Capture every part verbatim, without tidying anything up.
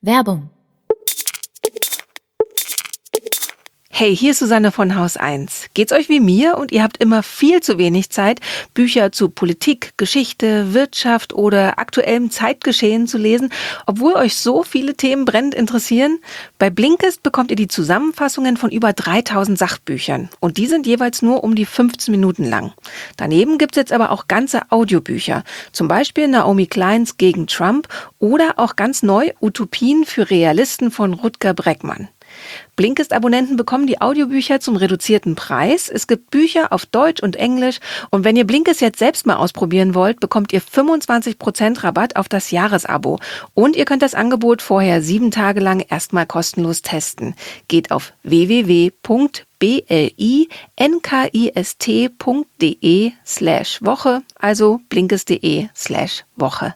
Werbung. Hey, hier ist Susanne von Haus eins. Geht's euch wie mir und ihr habt immer viel zu wenig Zeit, Bücher zu Politik, Geschichte, Wirtschaft oder aktuellem Zeitgeschehen zu lesen, obwohl euch so viele Themen brennend interessieren? Bei Blinkist bekommt ihr die Zusammenfassungen von über dreitausend Sachbüchern und die sind jeweils nur um die fünfzehn Minuten lang. Daneben gibt's jetzt aber auch ganze Audiobücher, zum Beispiel Naomi Kleins Gegen Trump oder auch ganz neu Utopien für Realisten von Rutger Breckmann. Blinkist-Abonnenten bekommen die Audiobücher zum reduzierten Preis. Es gibt Bücher auf Deutsch und Englisch. Und wenn ihr Blinkist jetzt selbst mal ausprobieren wollt, bekommt ihr fünfundzwanzig Prozent Rabatt auf das Jahresabo. Und ihr könnt das Angebot vorher sieben Tage lang erstmal kostenlos testen. Geht auf w w w punkt blinkist.de slash Woche, also blinkist.de slash Woche.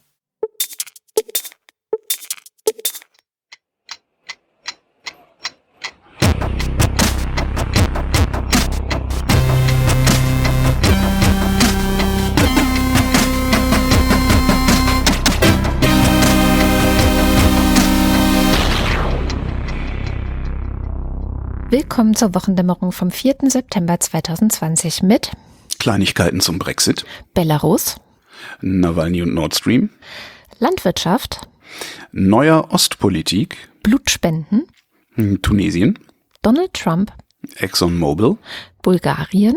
Willkommen zur Wochendämmerung vom vierten September zweitausendzwanzig mit Kleinigkeiten zum Brexit, Belarus, Nawalny und Nord Stream, Landwirtschaft, neuer Ostpolitik, Blutspenden, Tunesien, Donald Trump, ExxonMobil, Bulgarien.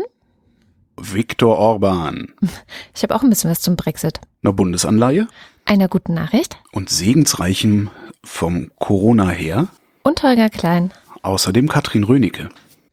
Viktor Orban, Ich habe auch ein bisschen was zum Brexit. einer Bundesanleihe Einer guten Nachricht und segensreichem vom Corona her, und Holger Klein. außerdem Katrin Rönecke.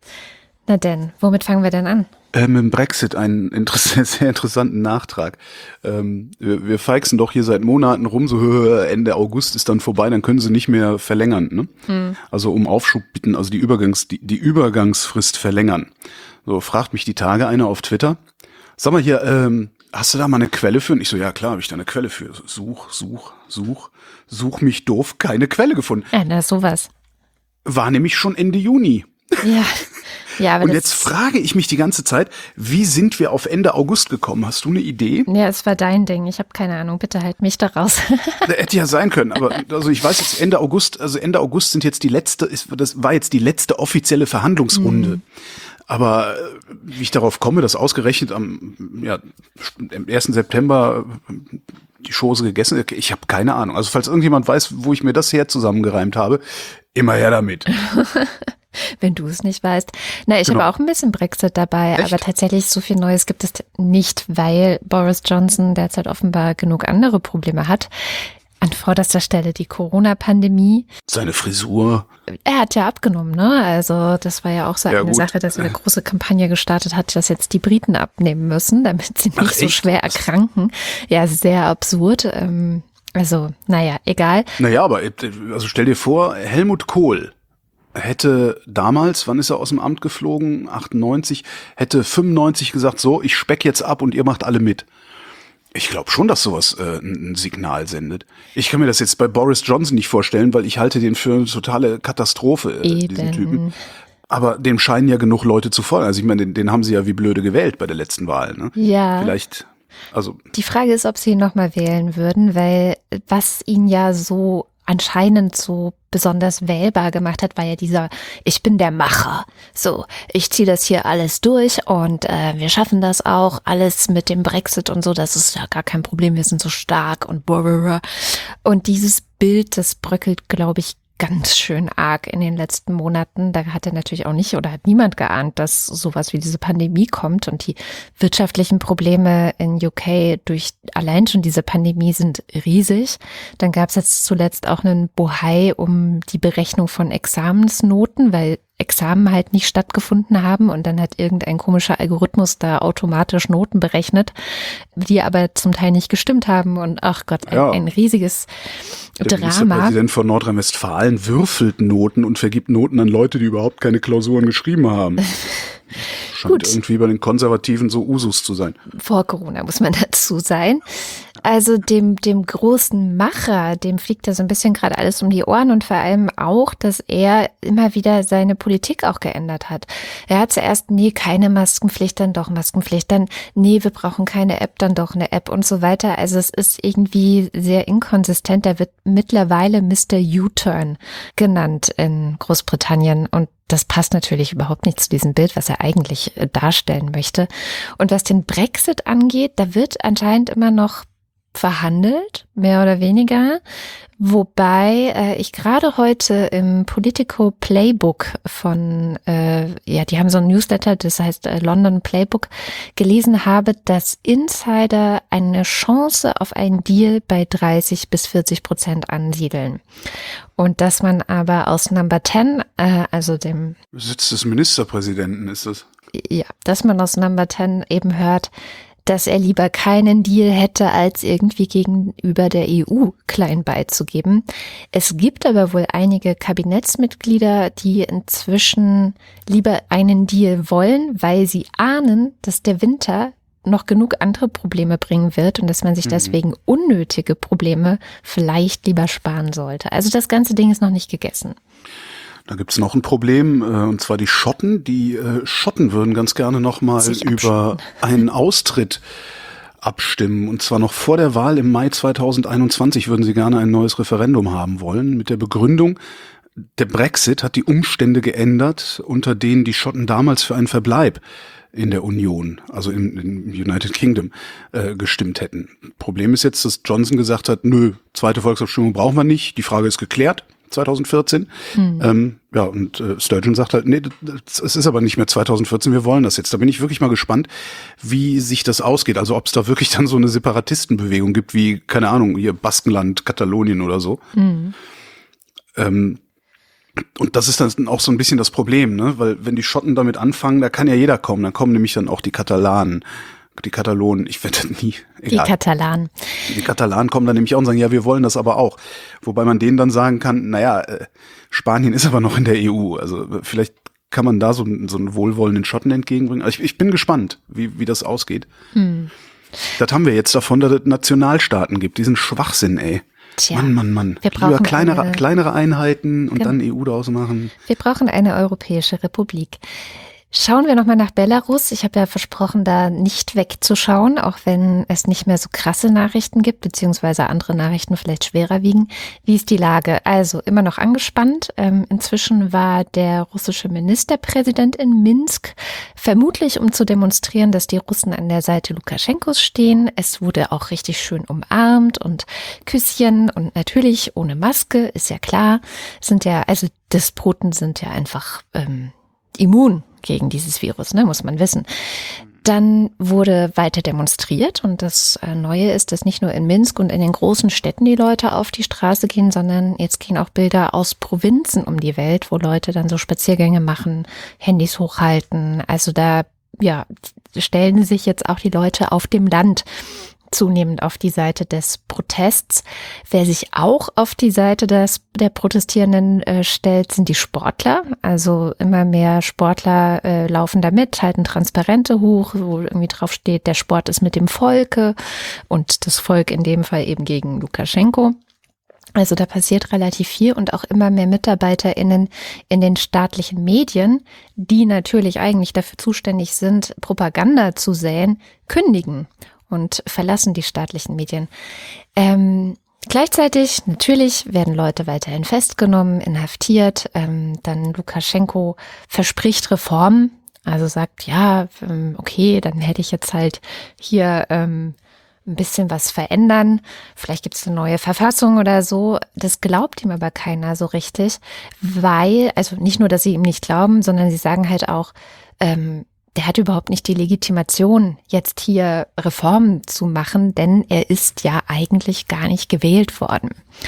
Na denn, womit fangen wir denn an? Äh, mit dem Brexit einen interess- sehr interessanten Nachtrag. Ähm, wir, wir feixen doch hier seit Monaten rum, so hö, Ende August ist dann vorbei, dann können sie nicht mehr verlängern. Ne? Hm. Also um Aufschub bitten, also die, Übergangs, die, die Übergangsfrist verlängern. So fragt mich die Tage einer auf Twitter, sag mal hier, ähm, hast du da mal eine Quelle für? Und ich so, ja klar, habe ich da eine Quelle für. Such, such, such, such mich doof, keine Quelle gefunden. Ja, na sowas. War nämlich schon Ende Juni. Ja, ja, aber Und das, jetzt frage ich mich die ganze Zeit, wie sind wir auf Ende August gekommen? Hast du eine Idee? ja, es war dein Ding. Ich habe keine Ahnung. Bitte halt mich da raus. Das hätte ja sein können, aber also ich weiß jetzt Ende August, also Ende August sind jetzt die letzte, ist, das war jetzt die letzte offizielle Verhandlungsrunde. Mhm. Aber wie ich darauf komme, dass ausgerechnet am ja, am ersten September die Chose gegessen, ich habe keine Ahnung. Also falls irgendjemand weiß, wo ich mir das her zusammengereimt habe, immer her damit. Wenn du es nicht weißt. Na, ich Genau. habe auch ein bisschen Brexit dabei, Echt? aber tatsächlich so viel Neues gibt es nicht, weil Boris Johnson derzeit offenbar genug andere Probleme hat. An vorderster Stelle die Corona-Pandemie. Seine Frisur. Er hat ja abgenommen, ne? Also das war ja auch so Ja, eine gut. Sache, dass er eine große Kampagne gestartet hat, dass jetzt die Briten abnehmen müssen, damit sie nicht Ach, so echt? schwer erkranken. Ja, sehr absurd. Ähm, also, naja, egal. Naja, aber also stell dir vor, Helmut Kohl hätte damals, wann ist er aus dem Amt geflogen? achtundneunzig, hätte fünfundneunzig gesagt, so, ich speck jetzt ab und ihr macht alle mit. Ich glaube schon, dass sowas äh, ein Signal sendet. Ich kann mir das jetzt bei Boris Johnson nicht vorstellen, weil ich halte den für eine totale Katastrophe, äh, diesen Eben. Typen. Aber dem scheinen ja genug Leute zu folgen. Also ich meine, den, den haben sie ja wie blöde gewählt bei der letzten Wahl. Ne? Ja. Vielleicht, also Die Frage ist, ob sie ihn nochmal wählen würden, weil was ihn ja so anscheinend so besonders wählbar gemacht hat, war ja dieser, ich bin der Macher. So, ich ziehe das hier alles durch und äh, wir schaffen das auch, alles mit dem Brexit und so, das ist ja gar kein Problem, wir sind so stark und blablabla. Und dieses Bild, das bröckelt, glaube ich, ganz schön arg in den letzten Monaten. Da hat er natürlich auch nicht oder hat niemand geahnt, dass sowas wie diese Pandemie kommt und die wirtschaftlichen Probleme in U K durch allein schon diese Pandemie sind riesig. Dann gab es jetzt zuletzt auch einen Bohai um die Berechnung von Examensnoten, weil Examen halt nicht stattgefunden haben und dann hat irgendein komischer Algorithmus da automatisch Noten berechnet, die aber zum Teil nicht gestimmt haben und ach Gott, ein, Ja. ein riesiges der Drama. Ministerpräsident von Nordrhein-Westfalen würfelt Noten und vergibt Noten an Leute, die überhaupt keine Klausuren geschrieben haben. Scheint Gut. irgendwie bei den Konservativen so Usus zu sein. Vor Corona muss man dazu sein. Also dem, dem großen Macher, dem fliegt da so ein bisschen gerade alles um die Ohren und vor allem auch, dass er immer wieder seine Politik auch geändert hat. Er hat zuerst, nee, keine Maskenpflicht, dann doch Maskenpflicht, dann, nee, wir brauchen keine App, dann doch eine App und so weiter. Also es ist irgendwie sehr inkonsistent. Er wird mittlerweile Mister U-Turn genannt in Großbritannien und das passt natürlich überhaupt nicht zu diesem Bild, was er eigentlich darstellen möchte. Und was den Brexit angeht, da wird anscheinend immer noch verhandelt, mehr oder weniger, wobei äh, ich gerade heute im Politico Playbook von, äh, ja, die haben so ein Newsletter, das heißt äh, London Playbook, gelesen habe, dass Insider eine Chance auf einen Deal bei dreißig bis vierzig Prozent ansiedeln. Und dass man aber aus Number zehn, äh, also dem Sitz des Ministerpräsidenten ist das. Ja, dass man aus Number zehn eben hört, dass er lieber keinen Deal hätte, als irgendwie gegenüber der E U klein beizugeben. Es gibt aber wohl einige Kabinettsmitglieder, die inzwischen lieber einen Deal wollen, weil sie ahnen, dass der Winter noch genug andere Probleme bringen wird und dass man sich deswegen unnötige Probleme vielleicht lieber sparen sollte. Also das ganze Ding ist noch nicht gegessen. Da gibt's noch ein Problem, und zwar die Schotten. Die Schotten würden ganz gerne nochmal über einen Austritt abstimmen. Und zwar noch vor der Wahl im Mai zweitausendeinundzwanzig würden sie gerne ein neues Referendum haben wollen. Mit der Begründung, der Brexit hat die Umstände geändert, unter denen die Schotten damals für einen Verbleib in der Union, also im, im United Kingdom, äh, gestimmt hätten. Problem ist jetzt, dass Johnson gesagt hat, nö, zweite Volksabstimmung brauchen wir nicht, die Frage ist geklärt. zweitausendvierzehn. Hm. Ähm, ja, und äh, Sturgeon sagt halt, nee, es ist aber nicht mehr zweitausendvierzehn, wir wollen das jetzt. Da bin ich wirklich mal gespannt, wie sich das ausgeht. Also ob es da wirklich dann so eine Separatistenbewegung gibt, wie, keine Ahnung, hier Baskenland, Katalonien oder so. Hm. Ähm, und das ist dann auch so ein bisschen das Problem, ne? Weil wenn die Schotten damit anfangen, da kann ja jeder kommen. Dann kommen nämlich dann auch die Katalanen. Die Katalonen, ich wette nie. Egal. Die Katalanen. Die Katalanen kommen dann nämlich auch und sagen, ja, wir wollen das aber auch. Wobei man denen dann sagen kann, naja, äh, Spanien ist aber noch in der E U. Also vielleicht kann man da so, so einen wohlwollenden Schotten entgegenbringen. Also ich, ich bin gespannt, wie, wie das ausgeht. Hm. Das haben wir jetzt davon, dass es Nationalstaaten gibt. Diesen Schwachsinn, ey. Tja, Mann, Mann, Mann. Wir brauchen Lieber kleinere, eine, kleinere Einheiten und genau. dann E U daraus machen. Wir brauchen eine europäische Republik. Schauen wir nochmal nach Belarus. Ich habe ja versprochen, da nicht wegzuschauen, auch wenn es nicht mehr so krasse Nachrichten gibt, beziehungsweise andere Nachrichten vielleicht schwerer wiegen. Wie ist die Lage? Also immer noch angespannt. Ähm, inzwischen war der russische Ministerpräsident in Minsk, vermutlich um zu demonstrieren, dass die Russen an der Seite Lukaschenkos stehen. Es wurde auch richtig schön umarmt und Küsschen und natürlich ohne Maske, ist ja klar. Sind ja, also Despoten sind ja einfach ähm, immun gegen dieses Virus, ne, muss man wissen. Dann wurde weiter demonstriert und das Neue ist, dass nicht nur in Minsk und in den großen Städten die Leute auf die Straße gehen, sondern jetzt gehen auch Bilder aus Provinzen um die Welt, wo Leute dann so Spaziergänge machen, Handys hochhalten. Also da, ja, stellen sich jetzt auch die Leute auf dem Land zunehmend auf die Seite des Protests. Wer sich auch auf die Seite des, der Protestierenden äh, stellt, sind die Sportler. Also immer mehr Sportler äh, laufen da mit, halten Transparente hoch, wo irgendwie drauf steht, der Sport ist mit dem Volke und das Volk in dem Fall eben gegen Lukaschenko. Also da passiert relativ viel und auch immer mehr MitarbeiterInnen in den staatlichen Medien, die natürlich eigentlich dafür zuständig sind, Propaganda zu säen, kündigen und verlassen die staatlichen Medien. Ähm, gleichzeitig, natürlich, werden Leute weiterhin festgenommen, inhaftiert. Ähm, dann Lukaschenko verspricht Reformen, also sagt, ja, okay, dann hätte ich jetzt halt hier ähm, ein bisschen was verändern. Vielleicht gibt es eine neue Verfassung oder so. Das glaubt ihm aber keiner so richtig, weil, also nicht nur, dass sie ihm nicht glauben, sondern sie sagen halt auch, ähm, der hat überhaupt nicht die Legitimation, jetzt hier Reformen zu machen, denn er ist ja eigentlich gar nicht gewählt worden.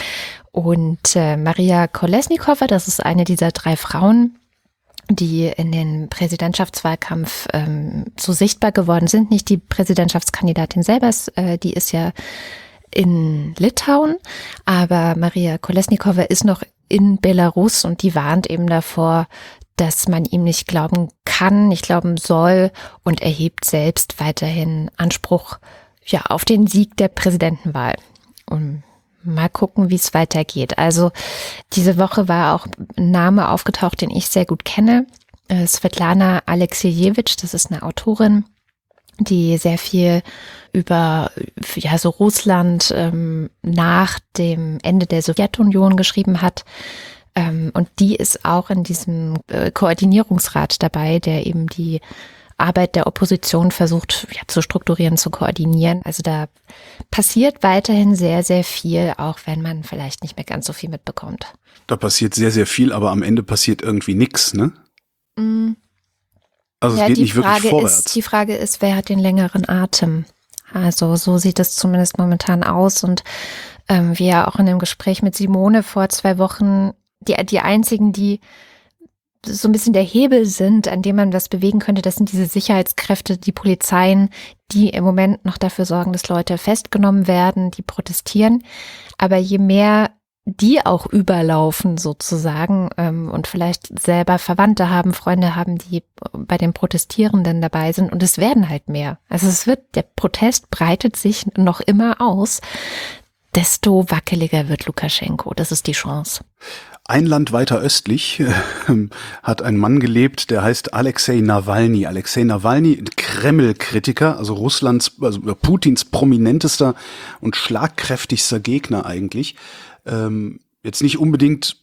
Und äh, Maria Kolesnikova, das ist eine dieser drei Frauen, die in den Präsidentschaftswahlkampf ähm, so sichtbar geworden sind. Nicht die Präsidentschaftskandidatin selber, äh, die ist ja in Litauen, aber Maria Kolesnikova ist noch in Belarus und die warnt eben davor, dass man ihm nicht glauben kann, nicht glauben soll und erhebt selbst weiterhin Anspruch ja, auf den Sieg der Präsidentenwahl. Und mal gucken, wie es weitergeht. Also diese Woche war auch ein Name aufgetaucht, den ich sehr gut kenne. Äh, Svetlana Aleksejewitsch, das ist eine Autorin, die sehr viel über ja so Russland ähm, nach dem Ende der Sowjetunion geschrieben hat. Ähm, und die ist auch in diesem äh, Koordinierungsrat dabei, der eben die Arbeit der Opposition versucht ja, zu strukturieren, zu koordinieren. Also da passiert weiterhin sehr, sehr viel, auch wenn man vielleicht nicht mehr ganz so viel mitbekommt. Da passiert sehr, sehr viel, aber am Ende passiert irgendwie nichts, ne? Mm. Also Ja, es geht die nicht wirklich Frage vorwärts. ist, die Frage ist, wer hat den längeren Atem? Also so sieht es zumindest momentan aus. Und ähm, wir ja auch in dem Gespräch mit Simone vor zwei Wochen, die, die einzigen, die so ein bisschen der Hebel sind, an dem man was bewegen könnte, das sind diese Sicherheitskräfte, die Polizeien, die im Moment noch dafür sorgen, dass Leute festgenommen werden, die protestieren. Aber je mehr die auch überlaufen sozusagen ähm, und vielleicht selber Verwandte haben, Freunde haben, die bei den Protestierenden dabei sind und es werden halt mehr. Also es wird, der Protest breitet sich noch immer aus, desto wackeliger wird Lukaschenko. Das ist die Chance. Ein Land weiter östlich äh, hat ein Mann gelebt, der heißt Alexei Nawalny. Alexei Nawalny, Kreml-Kritiker, also Russlands, also Putins prominentester und schlagkräftigster Gegner eigentlich. Ähm, jetzt nicht unbedingt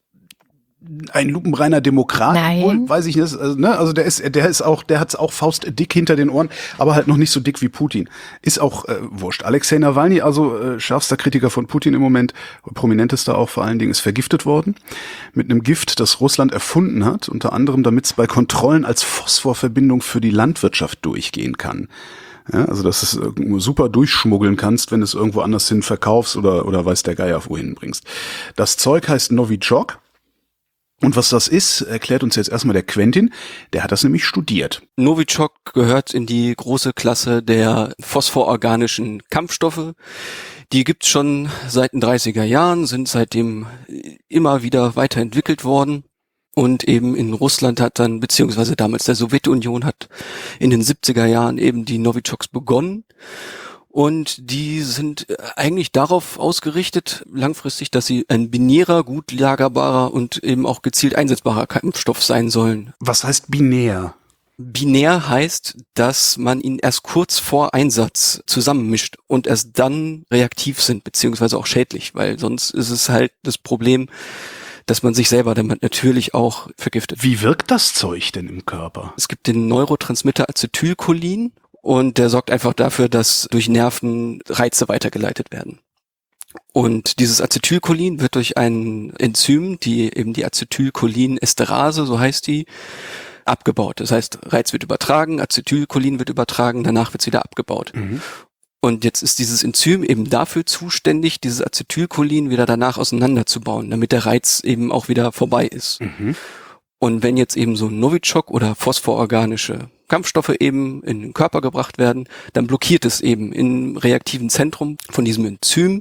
ein lupenreiner Demokrat, Nein. wohl, weiß ich nicht. Also, ne, also der ist, der ist auch, der hat's auch faustdick hinter den Ohren, aber halt noch nicht so dick wie Putin. Ist auch äh, wurscht. Alexei Nawalny, also äh, schärfster Kritiker von Putin im Moment, prominentester auch vor allen Dingen, ist vergiftet worden mit einem Gift, das Russland erfunden hat, unter anderem, damit es bei Kontrollen als Phosphorverbindung für die Landwirtschaft durchgehen kann. Ja, also dass du es super durchschmuggeln kannst, wenn du es irgendwo anders hin verkaufst oder oder weiß der Geier wohin bringst. Das Zeug heißt Novichok. Und was das ist, erklärt uns jetzt erstmal der Quentin. Der hat das nämlich studiert. Novichok gehört in die große Klasse der phosphororganischen Kampfstoffe. Die gibt's schon seit den dreißiger Jahren, sind seitdem immer wieder weiterentwickelt worden. Und eben in Russland hat dann, beziehungsweise damals der Sowjetunion hat in den siebziger Jahren eben die Novichoks begonnen. Und die sind eigentlich darauf ausgerichtet, langfristig, dass sie ein binärer, gut lagerbarer und eben auch gezielt einsetzbarer Kampfstoff sein sollen. Was heißt binär? Binär heißt, dass man ihn erst kurz vor Einsatz zusammenmischt und erst dann reaktiv sind, beziehungsweise auch schädlich, weil sonst ist es halt das Problem, dass man sich selber damit natürlich auch vergiftet. Wie wirkt das Zeug denn im Körper? Es gibt den Neurotransmitter Acetylcholin. Und der sorgt einfach dafür, dass durch Nerven Reize weitergeleitet werden. Und dieses Acetylcholin wird durch ein Enzym, die eben die Acetylcholinesterase, so heißt die, abgebaut. Das heißt, Reiz wird übertragen, Acetylcholin wird übertragen, danach wird es wieder abgebaut. Mhm. Und jetzt ist dieses Enzym eben dafür zuständig, dieses Acetylcholin wieder danach auseinanderzubauen, damit der Reiz eben auch wieder vorbei ist. Mhm. Und wenn jetzt eben so Novichok oder phosphororganische Kampfstoffe eben in den Körper gebracht werden, dann blockiert es eben im reaktiven Zentrum von diesem Enzym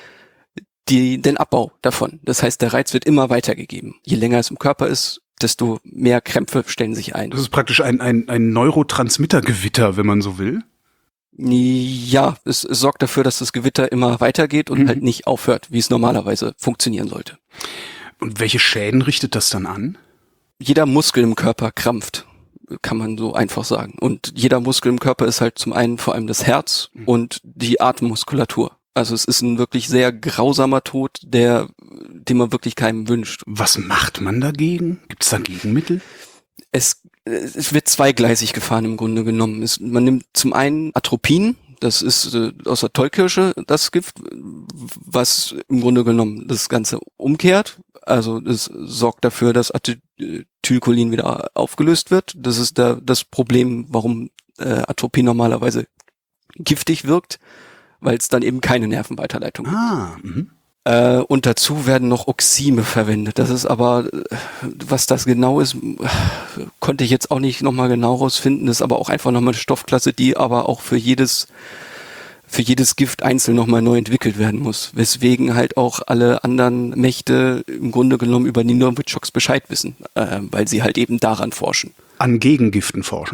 die, den Abbau davon. Das heißt, der Reiz wird immer weitergegeben. Je länger es im Körper ist, desto mehr Krämpfe stellen sich ein. Das ist praktisch ein, ein, ein Neurotransmittergewitter, wenn man so will. Ja, es, es sorgt dafür, dass das Gewitter immer weitergeht und mhm. halt nicht aufhört, wie es normalerweise funktionieren sollte. Und welche Schäden richtet das dann an? Jeder Muskel im Körper krampft, kann man so einfach sagen. Und jeder Muskel im Körper ist halt zum einen vor allem das Herz mhm. und die Atemmuskulatur. Also es ist ein wirklich sehr grausamer Tod, der, den man wirklich keinem wünscht. Was macht man dagegen? Gibt es da Gegenmittel? Es, es wird zweigleisig gefahren im Grunde genommen. Es, man nimmt zum einen Atropin, das ist äh, aus der Tollkirsche das Gift, was im Grunde genommen das Ganze umkehrt. Also es sorgt dafür, dass Acetylcholin wieder aufgelöst wird. Das ist da das Problem, warum äh, Atropin normalerweise giftig wirkt, weil es dann eben keine Nervenweiterleitung gibt. Ah, mhm. Äh, und dazu werden noch Oxime verwendet. Das ist aber, was das genau ist, konnte ich jetzt auch nicht nochmal genau rausfinden. Das ist aber auch einfach nochmal eine Stoffklasse, die aber auch für jedes für jedes Gift einzeln nochmal neu entwickelt werden muss. Weswegen halt auch alle anderen Mächte im Grunde genommen über die Novichoks Bescheid wissen, äh, weil sie halt eben daran forschen. An Gegengiften forschen?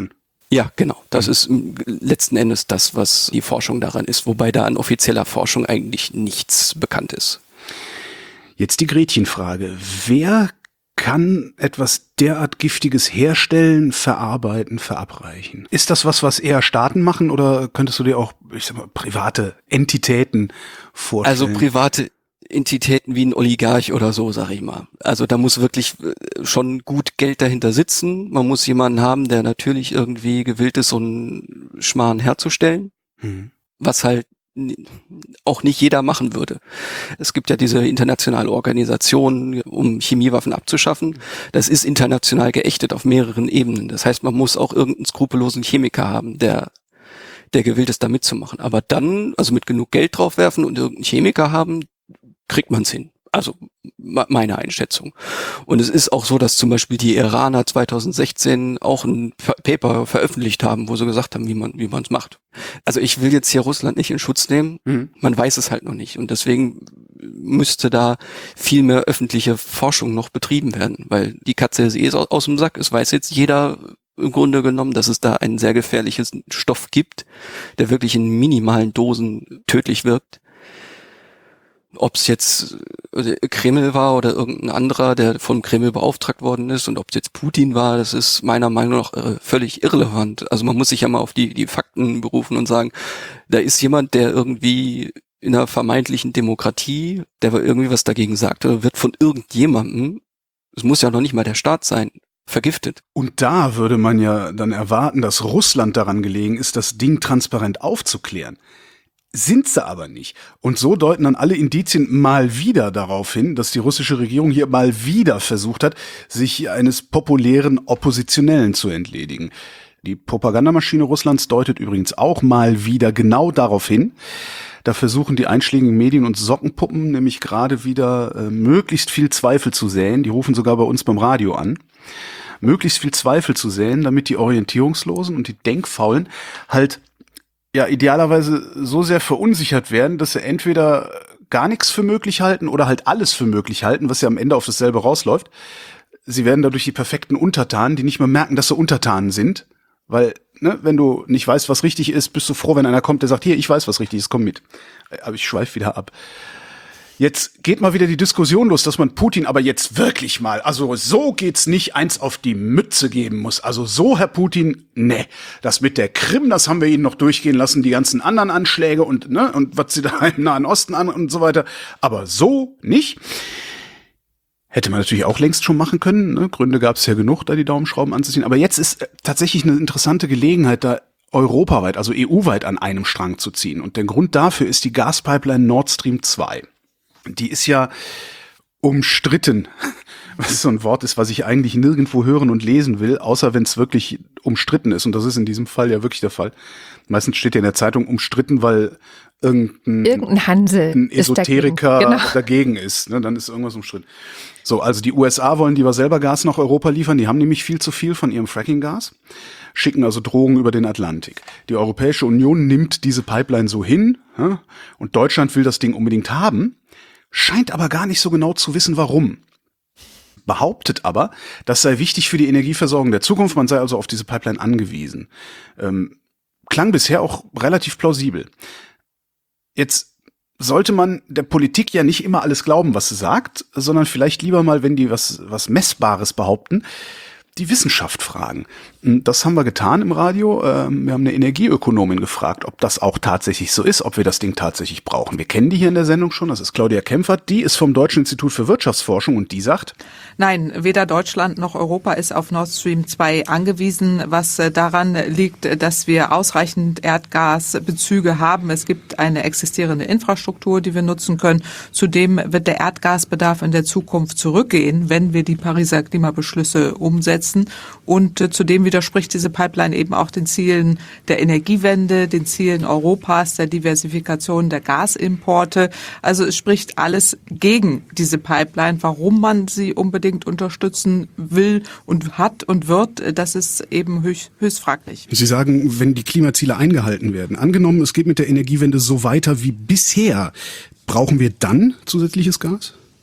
Ja, genau. Das ist letzten Endes das, was die Forschung daran ist, wobei da an offizieller Forschung eigentlich nichts bekannt ist. Jetzt die Gretchenfrage. Wer kann etwas derart Giftiges herstellen, verarbeiten, verabreichen? Ist das was, was eher Staaten machen oder könntest du dir auch, ich sag mal, private Entitäten vorstellen? Also private Entitäten wie ein Oligarch oder so, sag ich mal. Also da muss wirklich schon gut Geld dahinter sitzen. Man muss jemanden haben, der natürlich irgendwie gewillt ist, so einen Schmarrn herzustellen, hm. was halt auch nicht jeder machen würde. Es gibt ja diese internationale Organisation, um Chemiewaffen abzuschaffen. Das ist international geächtet auf mehreren Ebenen. Das heißt, man muss auch irgendeinen skrupellosen Chemiker haben, der der gewillt ist, da mitzumachen. Aber dann, also mit genug Geld draufwerfen und irgendeinen Chemiker haben, kriegt man es hin. Also meine Einschätzung. Und es ist auch so, dass zum Beispiel die Iraner zwanzig sechzehn auch ein Paper veröffentlicht haben, wo sie gesagt haben, wie man wie man es macht. Also ich will jetzt hier Russland nicht in Schutz nehmen. Mhm. Man weiß es halt noch nicht. Und deswegen müsste da viel mehr öffentliche Forschung noch betrieben werden, weil die Katze ist eh aus dem Sack. Es weiß jetzt jeder im Grunde genommen, dass es da einen sehr gefährlichen Stoff gibt, der wirklich in minimalen Dosen tödlich wirkt. Ob es jetzt Kreml war oder irgendein anderer, der vom Kreml beauftragt worden ist, und ob es jetzt Putin war, das ist meiner Meinung nach äh, völlig irrelevant. Also man muss sich ja mal auf die die Fakten berufen und sagen, da ist jemand, der irgendwie in einer vermeintlichen Demokratie, der irgendwie was dagegen sagt, oder wird von irgendjemandem, es muss ja noch nicht mal der Staat sein, vergiftet. Und da würde man ja dann erwarten, dass Russland daran gelegen ist, das Ding transparent aufzuklären. Sind sie aber nicht. Und so deuten dann alle Indizien mal wieder darauf hin, dass die russische Regierung hier mal wieder versucht hat, sich eines populären Oppositionellen zu entledigen. Die Propagandamaschine Russlands deutet übrigens auch mal wieder genau darauf hin. Da versuchen die einschlägigen Medien und Sockenpuppen nämlich gerade wieder äh, möglichst viel Zweifel zu säen. Die rufen sogar bei uns beim Radio an. Möglichst viel Zweifel zu säen, damit die Orientierungslosen und die Denkfaulen halt ja idealerweise so sehr verunsichert werden, dass sie entweder gar nichts für möglich halten oder halt alles für möglich halten, was ja am Ende auf dasselbe rausläuft. Sie werden dadurch die perfekten Untertanen, die nicht mehr merken, dass sie Untertanen sind, weil, ne, wenn du nicht weißt, was richtig ist, bist du froh, wenn einer kommt, der sagt, hier, ich weiß, was richtig ist, komm mit. Aber ich schweife wieder ab. Jetzt geht mal wieder die Diskussion los, dass man Putin aber jetzt wirklich mal, also so geht's nicht, eins auf die Mütze geben muss. Also so, Herr Putin, ne. Das mit der Krim, das haben wir Ihnen noch durchgehen lassen, die ganzen anderen Anschläge und, ne, und was Sie da im Nahen Osten an und so weiter. Aber so nicht. Hätte man natürlich auch längst schon machen können, ne? Gründe gab es ja genug, da die Daumenschrauben anzuziehen. Aber jetzt ist äh, tatsächlich eine interessante Gelegenheit, da europaweit, also E U-weit an einem Strang zu ziehen. Und der Grund dafür ist die Gaspipeline Nord Stream zwei. Die ist ja umstritten, was so ein Wort ist, was ich eigentlich nirgendwo hören und lesen will, außer wenn es wirklich umstritten ist. Und das ist in diesem Fall ja wirklich der Fall. Meistens steht ja in der Zeitung umstritten, weil irgendein, irgendein Hansel ein Esoteriker ist dagegen. Genau. dagegen ist. Ne? Dann ist irgendwas umstritten. So, also die U S A wollen lieber selber Gas nach Europa liefern. Die haben nämlich viel zu viel von ihrem Fracking-Gas. Schicken also Drohungen über den Atlantik. Die Europäische Union nimmt diese Pipeline so hin, ja? Und Deutschland will das Ding unbedingt haben. Scheint aber gar nicht so genau zu wissen, warum. Behauptet aber, das sei wichtig für die Energieversorgung der Zukunft, man sei also auf diese Pipeline angewiesen. Ähm, klang bisher auch relativ plausibel. Jetzt sollte man der Politik ja nicht immer alles glauben, was sie sagt, sondern vielleicht lieber mal, wenn die was, was Messbares behaupten, die Wissenschaft fragen. Das haben wir getan im Radio. Wir haben eine Energieökonomin gefragt, ob das auch tatsächlich so ist, ob wir das Ding tatsächlich brauchen. Wir kennen die hier in der Sendung schon, das ist Claudia Kempfert. Die ist vom Deutschen Institut für Wirtschaftsforschung und die sagt: Nein, weder Deutschland noch Europa ist auf Nord Stream zwei angewiesen, was daran liegt, dass wir ausreichend Erdgasbezüge haben. Es gibt eine existierende Infrastruktur, die wir nutzen können. Zudem wird der Erdgasbedarf in der Zukunft zurückgehen, wenn wir die Pariser Klimabeschlüsse umsetzen. Und äh, zudem widerspricht diese Pipeline eben auch den Zielen der Energiewende, den Zielen Europas, der Diversifikation der Gasimporte. Also es spricht alles gegen diese Pipeline. Warum man sie unbedingt unterstützen will und hat und wird, das ist eben höchst, höchst fraglich. Sie sagen, wenn die Klimaziele eingehalten werden, angenommen, es geht mit der Energiewende so weiter wie bisher, brauchen wir dann zusätzliches Gas?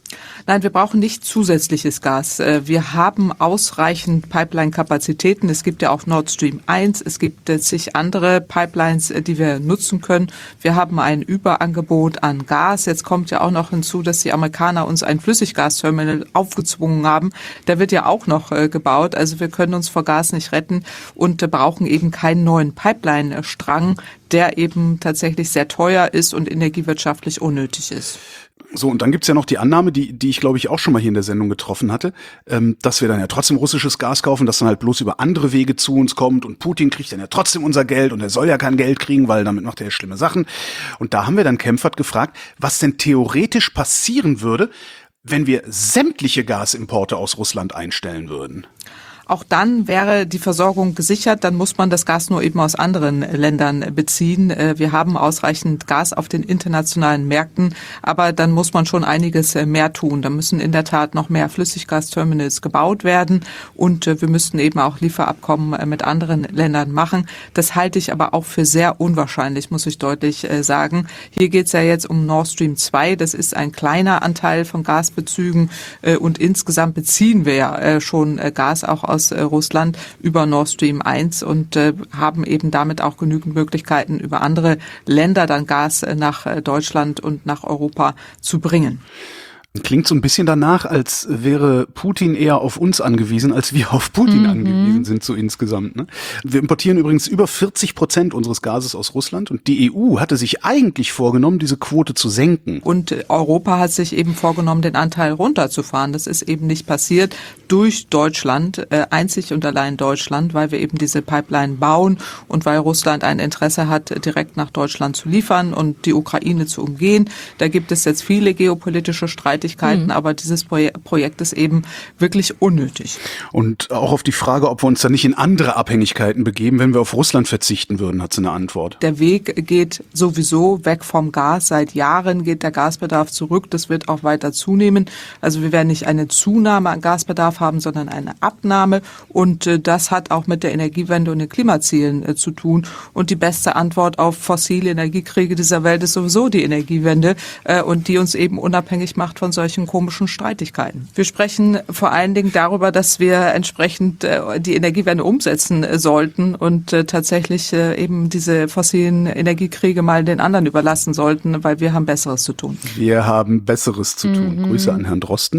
Nein, wir brauchen nicht zusätzliches Gas. Wir haben ausreichend Pipeline-Kapazitäten. Es gibt ja auch Nord Stream eins. Es gibt zig andere Pipelines, die wir nutzen können. Wir haben ein Überangebot an Gas. Jetzt kommt ja auch noch hinzu, dass die Amerikaner uns ein Flüssiggasterminal aufgezwungen haben. Der wird ja auch noch gebaut. Also wir können uns vor Gas nicht retten und brauchen eben keinen neuen Pipeline-Strang, der eben tatsächlich sehr teuer ist und energiewirtschaftlich unnötig ist. So, und dann gibt's ja noch die Annahme, die die ich glaube ich auch schon mal hier in der Sendung getroffen hatte, ähm, dass wir dann ja trotzdem russisches Gas kaufen, das dann halt bloß über andere Wege zu uns kommt und Putin kriegt dann ja trotzdem unser Geld und er soll ja kein Geld kriegen, weil damit macht er ja schlimme Sachen. Und da haben wir dann Kempfert gefragt, was denn theoretisch passieren würde, wenn wir sämtliche Gasimporte aus Russland einstellen würden. Auch dann wäre die Versorgung gesichert, dann muss man das Gas nur eben aus anderen Ländern beziehen. Wir haben ausreichend Gas auf den internationalen Märkten, aber dann muss man schon einiges mehr tun. Da müssen in der Tat noch mehr Flüssiggasterminals gebaut werden und wir müssten eben auch Lieferabkommen mit anderen Ländern machen. Das halte ich aber auch für sehr unwahrscheinlich, muss ich deutlich sagen. Hier geht es ja jetzt um Nord Stream zwei, das ist ein kleiner Anteil von Gasbezügen und insgesamt beziehen wir ja schon Gas auch aus aus Russland über Nord Stream eins und äh, haben eben damit auch genügend Möglichkeiten, über andere Länder dann Gas äh, nach Deutschland und nach Europa zu bringen. Klingt so ein bisschen danach, als wäre Putin eher auf uns angewiesen, als wir auf Putin mhm. angewiesen sind, so insgesamt. Ne? Wir importieren übrigens über vierzig Prozent unseres Gases aus Russland und die E U hatte sich eigentlich vorgenommen, diese Quote zu senken. Und Europa hat sich eben vorgenommen, den Anteil runterzufahren. Das ist eben nicht passiert durch Deutschland, äh, einzig und allein Deutschland, weil wir eben diese Pipeline bauen und weil Russland ein Interesse hat, direkt nach Deutschland zu liefern und die Ukraine zu umgehen. Da gibt es jetzt viele geopolitische Streitigkeiten. Mhm. Aber dieses Projekt ist eben wirklich unnötig. Und auch auf die Frage, ob wir uns dann nicht in andere Abhängigkeiten begeben, wenn wir auf Russland verzichten würden, hat sie eine Antwort. Der Weg geht sowieso weg vom Gas. Seit Jahren geht der Gasbedarf zurück. Das wird auch weiter zunehmen. Also wir werden nicht eine Zunahme an Gasbedarf haben, sondern eine Abnahme. Und das hat auch mit der Energiewende und den Klimazielen zu tun. Und die beste Antwort auf fossile Energiekriege dieser Welt ist sowieso die Energiewende und die uns eben unabhängig macht von solchen komischen Streitigkeiten. Wir sprechen vor allen Dingen darüber, dass wir entsprechend äh, die Energiewende umsetzen äh, sollten und äh, tatsächlich äh, eben diese fossilen Energiekriege mal den anderen überlassen sollten, weil wir haben Besseres zu tun. Wir haben Besseres zu tun. Mhm. Grüße an Herrn Drosten.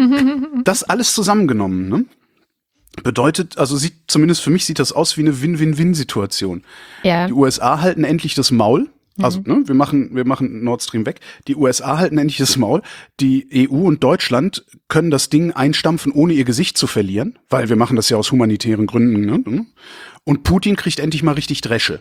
Das alles zusammengenommen, ne? Bedeutet, also sieht, zumindest für mich sieht das aus wie eine Win-Win-Win-Situation. Ja. Die U S A halten endlich das Maul. Also, ne, wir machen, wir machen Nord Stream weg. Die U S A halten endlich das Maul. Die E U und Deutschland können das Ding einstampfen, ohne ihr Gesicht zu verlieren, weil wir machen das ja aus humanitären Gründen, ne? Und Putin kriegt endlich mal richtig Dresche.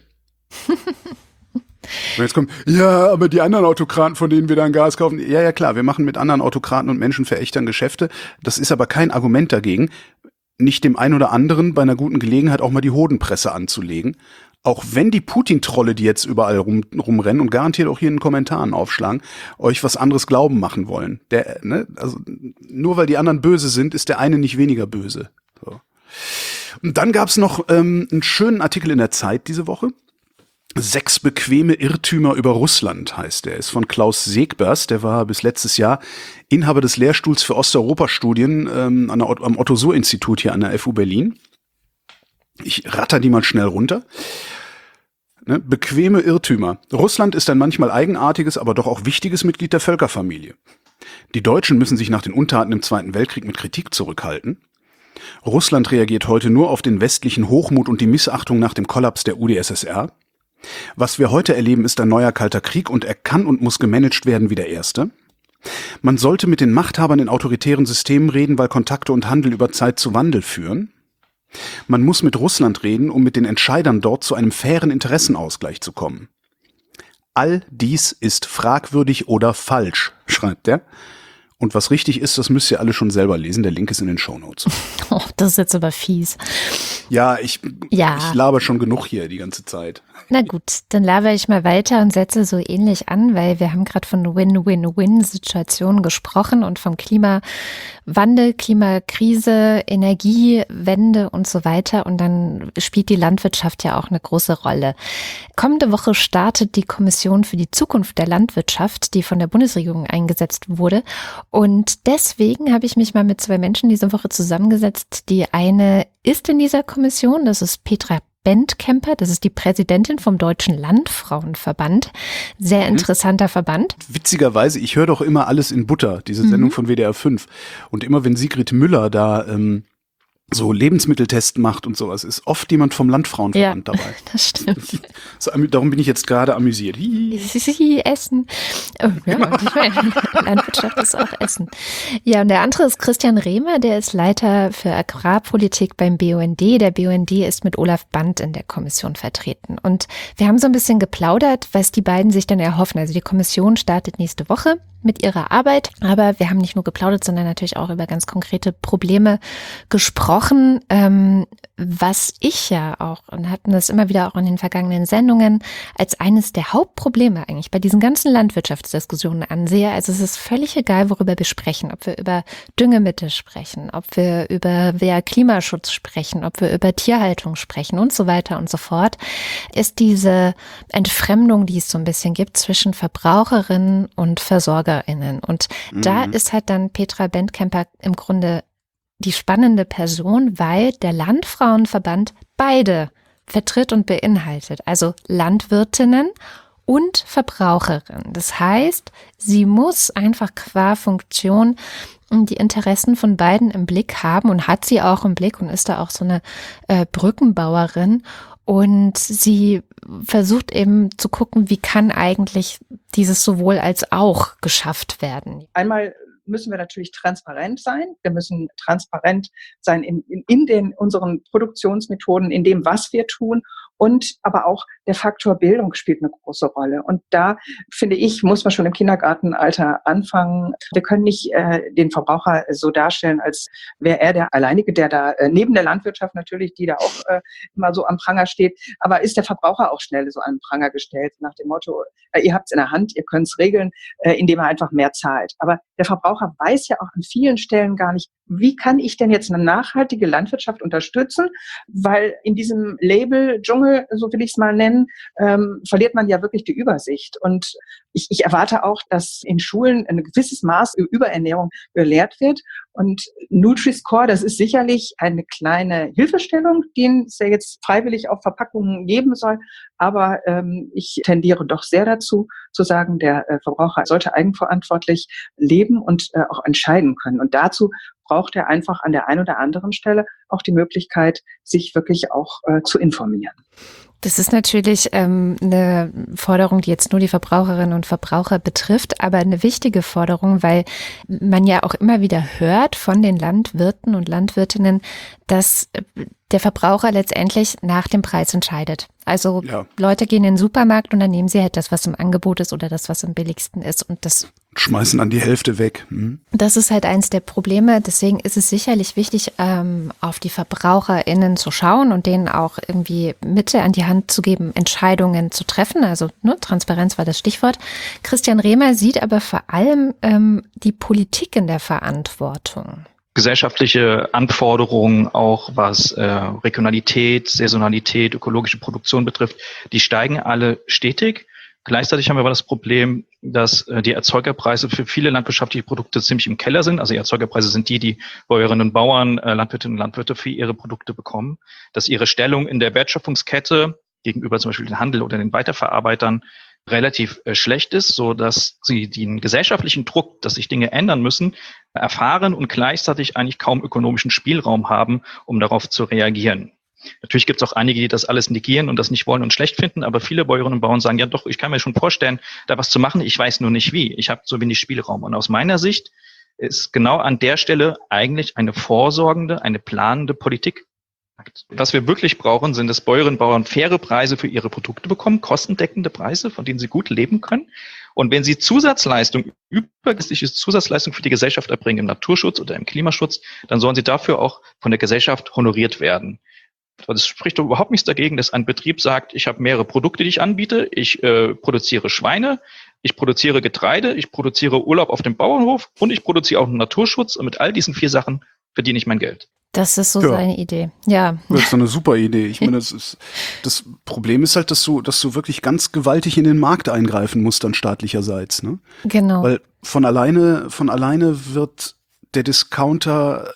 Und jetzt kommt, ja, aber die anderen Autokraten, von denen wir dann Gas kaufen, ja, ja, klar, wir machen mit anderen Autokraten und Menschenverächtern Geschäfte. Das ist aber kein Argument dagegen, nicht dem einen oder anderen bei einer guten Gelegenheit auch mal die Hodenpresse anzulegen. Auch wenn die Putin-Trolle, die jetzt überall rum, rumrennen und garantiert auch hier in den Kommentaren aufschlagen, euch was anderes glauben machen wollen. Der, ne, also nur weil die anderen böse sind, ist der eine nicht weniger böse. So. Und dann gab's noch ähm, einen schönen Artikel in der Zeit diese Woche. Sechs bequeme Irrtümer über Russland heißt der. Ist von Klaus Segbers, der war bis letztes Jahr Inhaber des Lehrstuhls für Osteuropa-Studien ähm, an der, am Otto-Suhr-Institut hier an der F U Berlin. Ich ratter die mal schnell runter. Ne, bequeme Irrtümer. Russland ist ein manchmal eigenartiges, aber doch auch wichtiges Mitglied der Völkerfamilie. Die Deutschen müssen sich nach den Untaten im Zweiten Weltkrieg mit Kritik zurückhalten. Russland reagiert heute nur auf den westlichen Hochmut und die Missachtung nach dem Kollaps der U d S S R. Was wir heute erleben, ist ein neuer Kalter Krieg und er kann und muss gemanagt werden wie der erste. Man sollte mit den Machthabern in autoritären Systemen reden, weil Kontakte und Handel über Zeit zu Wandel führen. Man muss mit Russland reden, um mit den Entscheidern dort zu einem fairen Interessenausgleich zu kommen. All dies ist fragwürdig oder falsch, schreibt er. Und was richtig ist, das müsst ihr alle schon selber lesen. Der Link ist in den Shownotes. Oh, das ist jetzt aber fies. Ja, ich, Ja. ich laber schon genug hier die ganze Zeit. Na gut, dann labere ich mal weiter und setze so ähnlich an, weil wir haben gerade von Win-Win-Win-Situationen gesprochen und vom Klimawandel, Klimakrise, Energiewende und so weiter. Und dann spielt die Landwirtschaft ja auch eine große Rolle. Kommende Woche startet die Kommission für die Zukunft der Landwirtschaft, die von der Bundesregierung eingesetzt wurde. Und deswegen habe ich mich mal mit zwei Menschen diese Woche zusammengesetzt. Die eine ist in dieser Kommission, das ist Petra Bentkemper, das ist die Präsidentin vom Deutschen Landfrauenverband. Sehr interessanter Verband. Witzigerweise, ich höre doch immer alles in Butter, diese Mhm. Sendung von W D R fünf. Und immer wenn Sigrid Müller da ähm, so Lebensmitteltests macht und sowas, ist oft jemand vom Landfrauenverband Ja, dabei. das stimmt. So, amü- darum bin ich jetzt gerade amüsiert. Hihi. Essen. Oh, ja, ich meine, Landwirtschaft ist auch Essen. Ja, und der andere ist Christian Rehmer, der ist Leiter für Agrarpolitik beim B U N D. Der B U N D ist mit Olaf Band in der Kommission vertreten. Und wir haben so ein bisschen geplaudert, was die beiden sich dann erhoffen. Also die Kommission startet nächste Woche mit ihrer Arbeit, aber wir haben nicht nur geplaudert, sondern natürlich auch über ganz konkrete Probleme gesprochen, ähm, was ich ja auch, und hatten das immer wieder auch in den vergangenen Sendungen, als eines der Hauptprobleme eigentlich bei diesen ganzen Landwirtschaftsdiskussionen ansehe. Also es ist völlig egal, worüber wir sprechen, ob wir über Düngemittel sprechen, ob wir über wer Klimaschutz sprechen, ob wir über Tierhaltung sprechen und so weiter und so fort, ist diese Entfremdung, die es so ein bisschen gibt zwischen Verbraucherinnen und VersorgerInnen. Und Mhm. da ist halt dann Petra Bentkemper im Grunde die spannende Person, weil der Landfrauenverband beide vertritt und beinhaltet, also Landwirtinnen und Verbraucherinnen. Das heißt, sie muss einfach qua Funktion die Interessen von beiden im Blick haben und hat sie auch im Blick und ist da auch so eine äh, Brückenbauerin. Und sie versucht eben zu gucken, wie kann eigentlich dieses sowohl als auch geschafft werden. Einmal müssen wir natürlich transparent sein. Wir müssen transparent sein in, in, in den, unseren Produktionsmethoden, in dem, was wir tun. Und aber auch der Faktor Bildung spielt eine große Rolle. Und da, finde ich, muss man schon im Kindergartenalter anfangen. Wir können nicht äh, den Verbraucher so darstellen, als wäre er der Alleinige, der da äh, neben der Landwirtschaft natürlich, die da auch äh, immer so am Pranger steht, aber ist der Verbraucher auch schnell so an den Pranger gestellt, nach dem Motto, äh, ihr habt es in der Hand, ihr könnt es regeln, äh, indem er einfach mehr zahlt. Aber der Verbraucher weiß ja auch an vielen Stellen gar nicht, wie kann ich denn jetzt eine nachhaltige Landwirtschaft unterstützen? Weil in diesem Label-Dschungel, so will ich es mal nennen, ähm, verliert man ja wirklich die Übersicht. Und ich, ich erwarte auch, dass in Schulen ein gewisses Maß Überernährung gelehrt wird. Und Nutri-Score, das ist sicherlich eine kleine Hilfestellung, die es ja jetzt freiwillig auf Verpackungen geben soll. Aber ähm, ich tendiere doch sehr dazu, zu sagen, der äh, Verbraucher sollte eigenverantwortlich leben und äh, auch entscheiden können. Und dazu braucht er einfach an der einen oder anderen Stelle auch die Möglichkeit, sich wirklich auch äh, zu informieren. Das ist natürlich ähm, eine Forderung, die jetzt nur die Verbraucherinnen und Verbraucher betrifft, aber eine wichtige Forderung, weil man ja auch immer wieder hört von den Landwirten und Landwirtinnen, dass der Verbraucher letztendlich nach dem Preis entscheidet. Also Ja. Leute gehen in den Supermarkt und dann nehmen sie halt das, was im Angebot ist oder das, was am billigsten ist. Und das Schmeißen an die Hälfte weg. Hm? Das ist halt eins der Probleme. Deswegen ist es sicherlich wichtig, ähm, auf die VerbraucherInnen zu schauen und denen auch irgendwie Mittel an die Hand zu geben, Entscheidungen zu treffen. Also ne, Transparenz war das Stichwort. Christian Rehmer sieht aber vor allem ähm, die Politik in der Verantwortung. Gesellschaftliche Anforderungen, auch was äh, Regionalität, Saisonalität, ökologische Produktion betrifft, die steigen alle stetig. Gleichzeitig haben wir aber das Problem, dass äh, die Erzeugerpreise für viele landwirtschaftliche Produkte ziemlich im Keller sind. Also die Erzeugerpreise sind die, die Bäuerinnen und Bauern, äh, Landwirtinnen und Landwirte für ihre Produkte bekommen. Dass ihre Stellung in der Wertschöpfungskette gegenüber zum Beispiel dem Handel oder den Weiterverarbeitern relativ äh, schlecht ist, so dass sie den gesellschaftlichen Druck, dass sich Dinge ändern müssen, erfahren und gleichzeitig eigentlich kaum ökonomischen Spielraum haben, um darauf zu reagieren. Natürlich gibt es auch einige, die das alles negieren und das nicht wollen und schlecht finden, aber viele Bäuerinnen und Bauern sagen, ja doch, ich kann mir schon vorstellen, da was zu machen, ich weiß nur nicht wie. Ich habe so wenig Spielraum. Und aus meiner Sicht ist genau an der Stelle eigentlich eine vorsorgende, eine planende Politik. Was wir wirklich brauchen, sind, dass Bäuerinnen und Bauern faire Preise für ihre Produkte bekommen, kostendeckende Preise, von denen sie gut leben können. Und wenn sie Zusatzleistung, übergewichtige Zusatzleistung für die Gesellschaft erbringen, im Naturschutz oder im Klimaschutz, dann sollen sie dafür auch von der Gesellschaft honoriert werden. Also es spricht doch überhaupt nichts dagegen, dass ein Betrieb sagt, ich habe mehrere Produkte, die ich anbiete. Ich äh, produziere Schweine, ich produziere Getreide, ich produziere Urlaub auf dem Bauernhof und ich produziere auch Naturschutz. Und mit all diesen vier Sachen verdiene ich mein Geld. Das ist so Ja. seine Idee. Ja. Das ist so eine super Idee. Ich meine, das ist, das Problem ist halt, dass du, dass du wirklich ganz gewaltig in den Markt eingreifen musst dann staatlicherseits, ne? Genau. Weil von alleine, von alleine wird der Discounter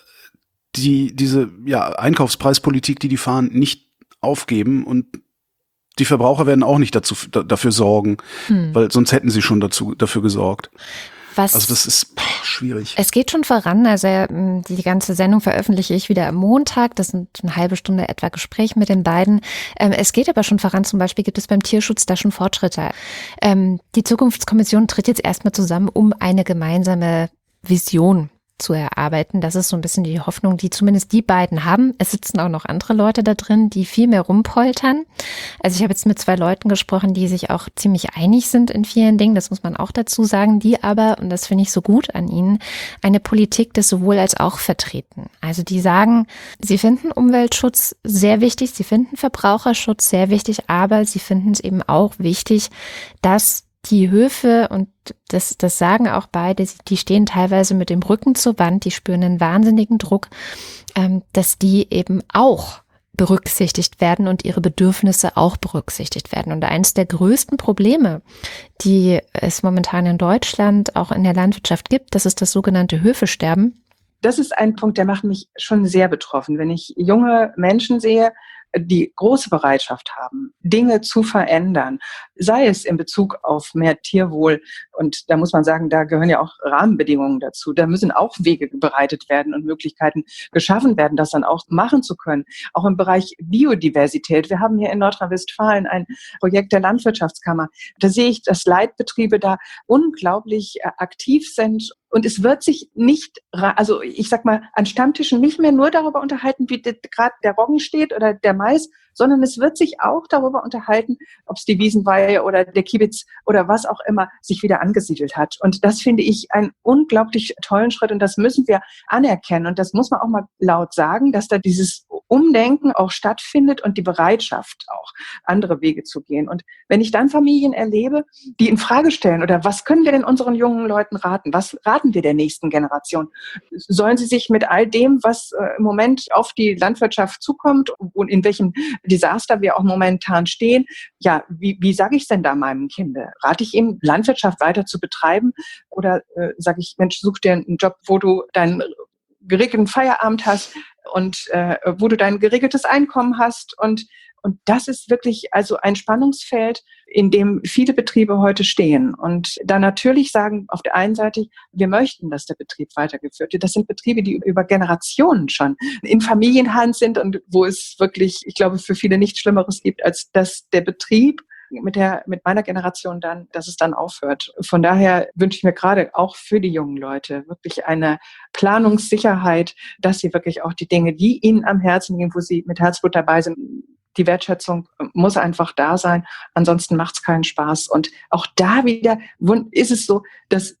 die, diese, ja, Einkaufspreispolitik, die die fahren, nicht aufgeben und die Verbraucher werden auch nicht dazu, da, dafür sorgen, Hm. weil sonst hätten sie schon dazu, dafür gesorgt. Was Also das ist boah, schwierig. Es geht schon voran, also ähm, die ganze Sendung veröffentliche ich wieder am Montag, das sind eine halbe Stunde etwa Gespräch mit den beiden. Ähm, es geht aber schon voran, zum Beispiel gibt es beim Tierschutz da schon Fortschritte. Ähm, die Zukunftskommission tritt jetzt erstmal zusammen, um eine gemeinsame Vision zu erarbeiten. Das ist so ein bisschen die Hoffnung, die zumindest die beiden haben. Es sitzen auch noch andere Leute da drin, die viel mehr rumpoltern. Also ich habe jetzt mit zwei Leuten gesprochen, die sich auch ziemlich einig sind in vielen Dingen, das muss man auch dazu sagen, die aber, und das finde ich so gut an ihnen, eine Politik des sowohl als auch vertreten. Also die sagen, sie finden Umweltschutz sehr wichtig, sie finden Verbraucherschutz sehr wichtig, aber sie finden es eben auch wichtig, dass die Höfe, und das, das sagen auch beide, die stehen teilweise mit dem Rücken zur Wand, die spüren einen wahnsinnigen Druck, ähm, dass die eben auch berücksichtigt werden und ihre Bedürfnisse auch berücksichtigt werden. Und eines der größten Probleme, die es momentan in Deutschland auch in der Landwirtschaft gibt, das ist das sogenannte Höfesterben. Das ist ein Punkt, der macht mich schon sehr betroffen, wenn ich junge Menschen sehe, die große Bereitschaft haben, Dinge zu verändern, sei es in Bezug auf mehr Tierwohl. Und da muss man sagen, da gehören ja auch Rahmenbedingungen dazu. Da müssen auch Wege bereitet werden und Möglichkeiten geschaffen werden, das dann auch machen zu können. Auch im Bereich Biodiversität. Wir haben hier in Nordrhein-Westfalen ein Projekt der Landwirtschaftskammer. Da sehe ich, dass Leitbetriebe da unglaublich aktiv sind. Und es wird sich nicht, also ich sag mal, an Stammtischen nicht mehr nur darüber unterhalten, wie gerade der Roggen steht oder der Mais, sondern es wird sich auch darüber unterhalten, ob es die Wiesenweihe oder der Kiebitz oder was auch immer sich wieder angesiedelt hat. Und das finde ich einen unglaublich tollen Schritt und das müssen wir anerkennen. Und das muss man auch mal laut sagen, dass da dieses Umdenken auch stattfindet und die Bereitschaft auch, andere Wege zu gehen. Und wenn ich dann Familien erlebe, die in Frage stellen, oder was können wir denn unseren jungen Leuten raten? Was raten wir der nächsten Generation? Sollen sie sich mit all dem, was äh, im Moment auf die Landwirtschaft zukommt und in welchem Desaster wir auch momentan stehen, ja, wie, wie sage ich es denn da meinem Kind? Rate ich ihm, Landwirtschaft weiter zu betreiben? Oder äh, sage ich, Mensch, such dir einen Job, wo du deinen geregelten Feierabend hast und äh, wo du dein geregeltes Einkommen hast. Und, und das ist wirklich also ein Spannungsfeld, in dem viele Betriebe heute stehen. Und da natürlich sagen, auf der einen Seite, wir möchten, dass der Betrieb weitergeführt wird. Das sind Betriebe, die über Generationen schon in Familienhand sind und wo es wirklich, ich glaube, für viele nichts Schlimmeres gibt, als dass der Betrieb mit der, mit meiner Generation dann, dass es dann aufhört. Von daher wünsche ich mir gerade auch für die jungen Leute wirklich eine Planungssicherheit, dass sie wirklich auch die Dinge, die ihnen am Herzen liegen, wo sie mit Herzblut dabei sind, die Wertschätzung muss einfach da sein. Ansonsten macht es keinen Spaß. Und auch da wieder ist es so, dass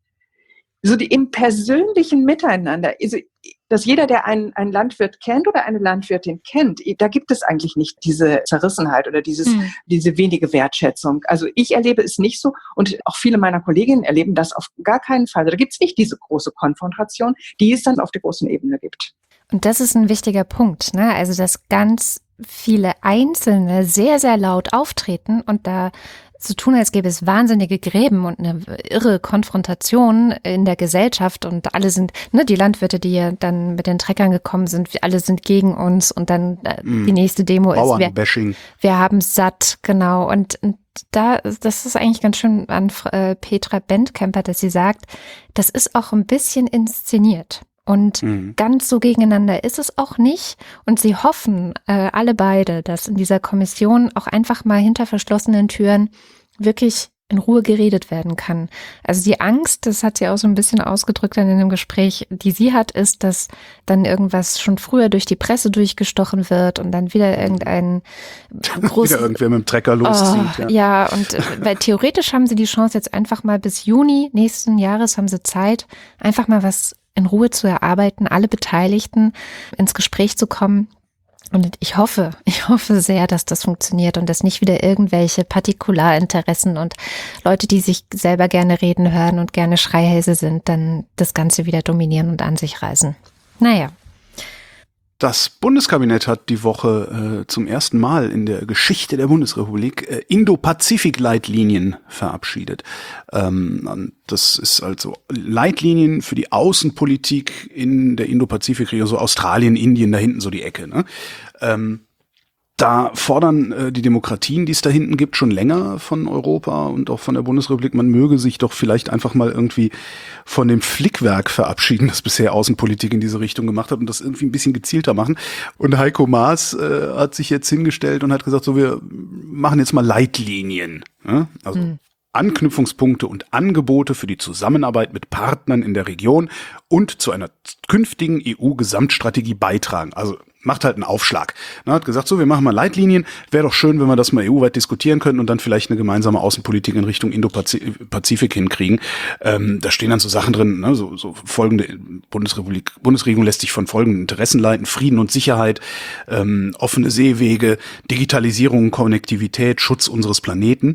so die im persönlichen Miteinander, also, dass jeder, der einen, einen Landwirt kennt oder eine Landwirtin kennt, da gibt es eigentlich nicht diese Zerrissenheit oder dieses, mhm. diese wenige Wertschätzung. Also ich erlebe es nicht so und auch viele meiner Kolleginnen erleben das auf gar keinen Fall. Da gibt es nicht diese große Konfrontation, die es dann auf der großen Ebene gibt. Und das ist ein wichtiger Punkt, ne? Also dass ganz viele Einzelne sehr, sehr laut auftreten und da so tun, als gäbe es wahnsinnige Gräben und eine irre Konfrontation in der Gesellschaft und alle sind, ne, die Landwirte, die ja dann mit den Treckern gekommen sind, alle sind gegen uns und dann äh, mm. die nächste Demo ist, wir, wir haben es satt, genau. Und, und da, das ist eigentlich ganz schön an äh, Petra Bentkemper, dass sie sagt, das ist auch ein bisschen inszeniert. Und mhm. ganz so gegeneinander ist es auch nicht. Und sie hoffen, äh, alle beide, dass in dieser Kommission auch einfach mal hinter verschlossenen Türen wirklich in Ruhe geredet werden kann. Also die Angst, das hat sie auch so ein bisschen ausgedrückt in dem Gespräch, die sie hat, ist, dass dann irgendwas schon früher durch die Presse durchgestochen wird und dann wieder irgendein großes... wieder irgendwer mit dem Trecker loszieht. Oh, ja. ja, und weil theoretisch haben sie die Chance jetzt einfach mal bis Juni nächsten Jahres haben sie Zeit, einfach mal was in Ruhe zu erarbeiten, alle Beteiligten ins Gespräch zu kommen. Und ich hoffe, ich hoffe sehr, dass das funktioniert und dass nicht wieder irgendwelche Partikularinteressen und Leute, die sich selber gerne reden hören und gerne Schreihälse sind, dann das Ganze wieder dominieren und an sich reißen. Naja. Das Bundeskabinett hat die Woche äh, zum ersten Mal in der Geschichte der Bundesrepublik äh, Indo-Pazifik-Leitlinien verabschiedet. Ähm, das ist also Leitlinien für die Außenpolitik in der Indo-Pazifik-Region, so Australien, Indien, da hinten so die Ecke. Ne? Ähm, Da fordern äh, die Demokratien, die es da hinten gibt, schon länger von Europa und auch von der Bundesrepublik, man möge sich doch vielleicht einfach mal irgendwie von dem Flickwerk verabschieden, das bisher Außenpolitik in diese Richtung gemacht hat und das irgendwie ein bisschen gezielter machen. Und Heiko Maas äh, hat sich jetzt hingestellt und hat gesagt, so, wir machen jetzt mal Leitlinien. Ja? Also mhm. Anknüpfungspunkte und Angebote für die Zusammenarbeit mit Partnern in der Region und zu einer künftigen E U-Gesamtstrategie beitragen. Also macht halt einen Aufschlag. Er hat gesagt, so, wir machen mal Leitlinien. Wäre doch schön, wenn wir das mal E U-weit diskutieren könnten und dann vielleicht eine gemeinsame Außenpolitik in Richtung Indo-Pazifik hinkriegen. Ähm, da stehen dann so Sachen drin, ne, so, so folgende Bundesrepublik, Bundesregierung lässt sich von folgenden Interessen leiten: Frieden und Sicherheit, ähm, offene Seewege, Digitalisierung, Konnektivität, Schutz unseres Planeten.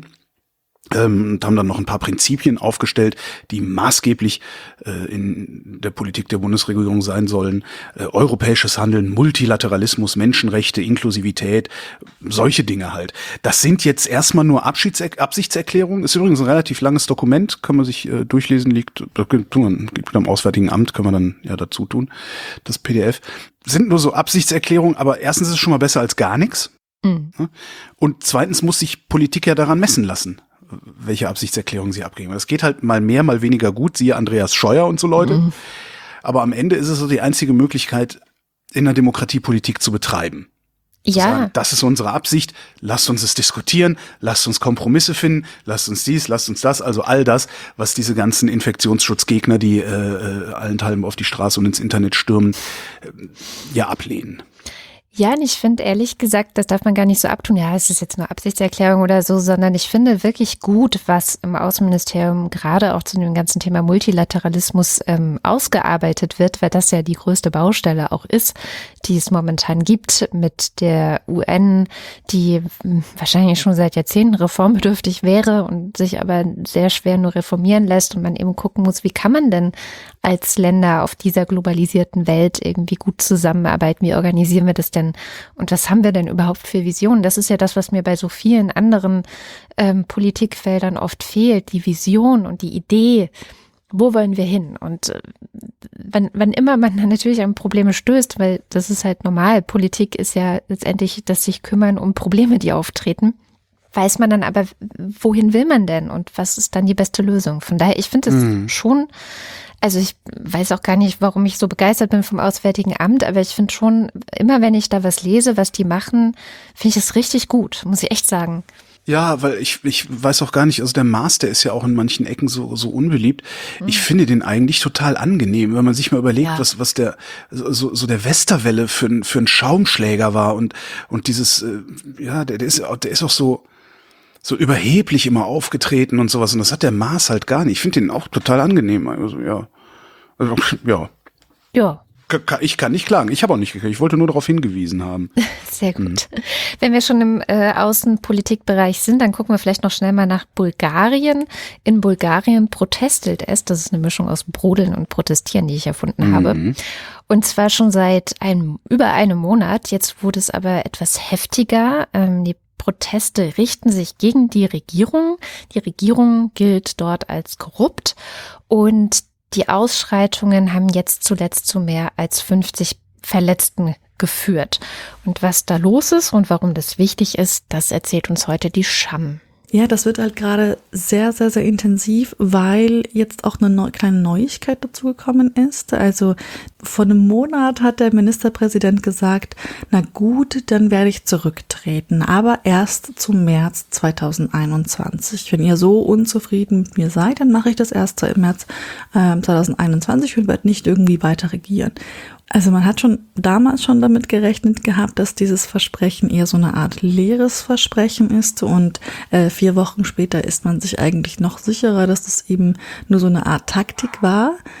Ähm, und haben dann noch ein paar Prinzipien aufgestellt, die maßgeblich äh, in der Politik der Bundesregierung sein sollen. Äh, europäisches Handeln, Multilateralismus, Menschenrechte, Inklusivität, solche Dinge halt. Das sind jetzt erstmal nur Abschieds- Absichtserklärungen. Ist übrigens ein relativ langes Dokument, kann man sich äh, durchlesen, liegt, liegt am Auswärtigen Amt, kann man dann ja dazu tun, das P D F. Sind nur so Absichtserklärungen, aber erstens ist es schon mal besser als gar nichts. Mhm. Und zweitens muss sich Politik ja daran messen lassen, welche Absichtserklärung sie abgeben. Das geht halt mal mehr, mal weniger gut, siehe Andreas Scheuer und so Leute. Mhm. Aber am Ende ist es so die einzige Möglichkeit, in der Demokratie Politik zu betreiben. Zu ja. sagen, das ist unsere Absicht, lasst uns es diskutieren, lasst uns Kompromisse finden, lasst uns dies, lasst uns das, also all das, was diese ganzen Infektionsschutzgegner, die äh, allenthalben auf die Straße und ins Internet stürmen, äh, ja ablehnen. Ja, und ich finde ehrlich gesagt, das darf man gar nicht so abtun, ja, es ist jetzt nur Absichtserklärung oder so, sondern ich finde wirklich gut, was im Außenministerium gerade auch zu dem ganzen Thema Multilateralismus ähm, ausgearbeitet wird, weil das ja die größte Baustelle auch ist, die es momentan gibt mit der U N, die wahrscheinlich schon seit Jahrzehnten reformbedürftig wäre und sich aber sehr schwer nur reformieren lässt und man eben gucken muss, wie kann man denn als Länder auf dieser globalisierten Welt irgendwie gut zusammenarbeiten, wie organisieren wir das denn und was haben wir denn überhaupt für Visionen? Das ist ja das, was mir bei so vielen anderen ähm, Politikfeldern oft fehlt, die Vision und die Idee, wo wollen wir hin? Und äh, wann, wann immer man dann natürlich an Probleme stößt, weil das ist halt normal, Politik ist ja letztendlich das sich kümmern um Probleme, die auftreten, weiß man dann aber, wohin will man denn und was ist dann die beste Lösung? Von daher, ich finde es mhm. schon, also ich weiß auch gar nicht, warum ich so begeistert bin vom Auswärtigen Amt, aber ich finde schon, immer wenn ich da was lese, was die machen, finde ich es richtig gut, muss ich echt sagen. Ja, weil ich ich weiß auch gar nicht, also der Maas, der ist ja auch in manchen Ecken so so unbeliebt. Mhm. Ich finde den eigentlich total angenehm, wenn man sich mal überlegt, ja. was was der so so der Westerwelle für ein für ein Schaumschläger war und und dieses äh, ja, der der ist der ist auch so so überheblich immer aufgetreten und sowas und das hat der Maas halt gar nicht. Ich finde den auch total angenehm, also ja. Also, ja. Ja. Ich kann nicht klagen. Ich habe auch nicht geklagt. Ich wollte nur darauf hingewiesen haben. Sehr gut. Mhm. Wenn wir schon im äh, Außenpolitikbereich sind, dann gucken wir vielleicht noch schnell mal nach Bulgarien. In Bulgarien protestelt es. Das ist eine Mischung aus Brodeln und Protestieren, die ich erfunden mhm. habe. Und zwar schon seit einem, über einem Monat. Jetzt wurde es aber etwas heftiger. Ähm, die Proteste richten sich gegen die Regierung. Die Regierung gilt dort als korrupt und die Ausschreitungen haben jetzt zuletzt zu mehr als fünfzig Verletzten geführt. Und was da los ist und warum das wichtig ist, das erzählt uns heute die Scham. Ja, das wird halt gerade sehr, sehr, sehr intensiv, weil jetzt auch eine neu, kleine Neuigkeit dazu gekommen ist. Also vor einem Monat hat der Ministerpräsident gesagt, na gut, dann werde ich zurücktreten, aber erst zum März zweitausendeinundzwanzig. Wenn ihr so unzufrieden mit mir seid, dann mache ich das erst im März äh, zweitausendeinundzwanzig und werde nicht irgendwie weiter regieren. Also man hat schon damals schon damit gerechnet gehabt, dass dieses Versprechen eher so eine Art leeres Versprechen ist und äh, vier Wochen später ist man sich eigentlich noch sicherer, dass das eben nur so eine Art Taktik war.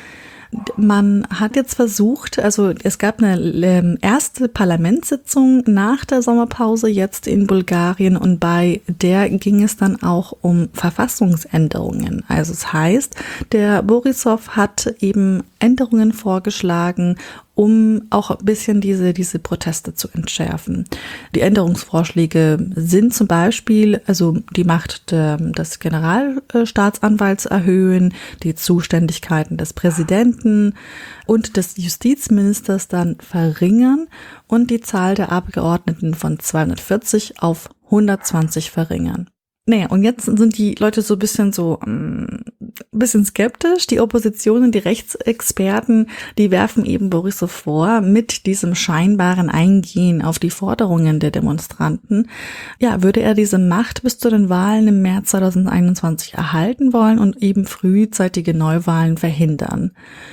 Man hat jetzt versucht, also es gab eine ähm, erste Parlamentssitzung nach der Sommerpause jetzt in Bulgarien und bei der ging es dann auch um Verfassungsänderungen. Also es heißt, der Borisov hat eben Änderungen vorgeschlagen, um auch ein bisschen diese, diese Proteste zu entschärfen. Die Änderungsvorschläge sind zum Beispiel, also die Macht de, des Generalstaatsanwalts erhöhen, die Zuständigkeiten des Präsidenten und des Justizministers dann verringern und die Zahl der Abgeordneten von zweihundertvierzig auf hundertzwanzig verringern. Naja, und jetzt sind die Leute so ein bisschen so, ein bisschen skeptisch. Die Opposition und die Rechtsexperten, die werfen eben Borisov vor, mit diesem scheinbaren Eingehen auf die Forderungen der Demonstranten, ja, würde er diese Macht bis zu den Wahlen im März zweitausendeinundzwanzig erhalten wollen und eben frühzeitige Neuwahlen verhindern.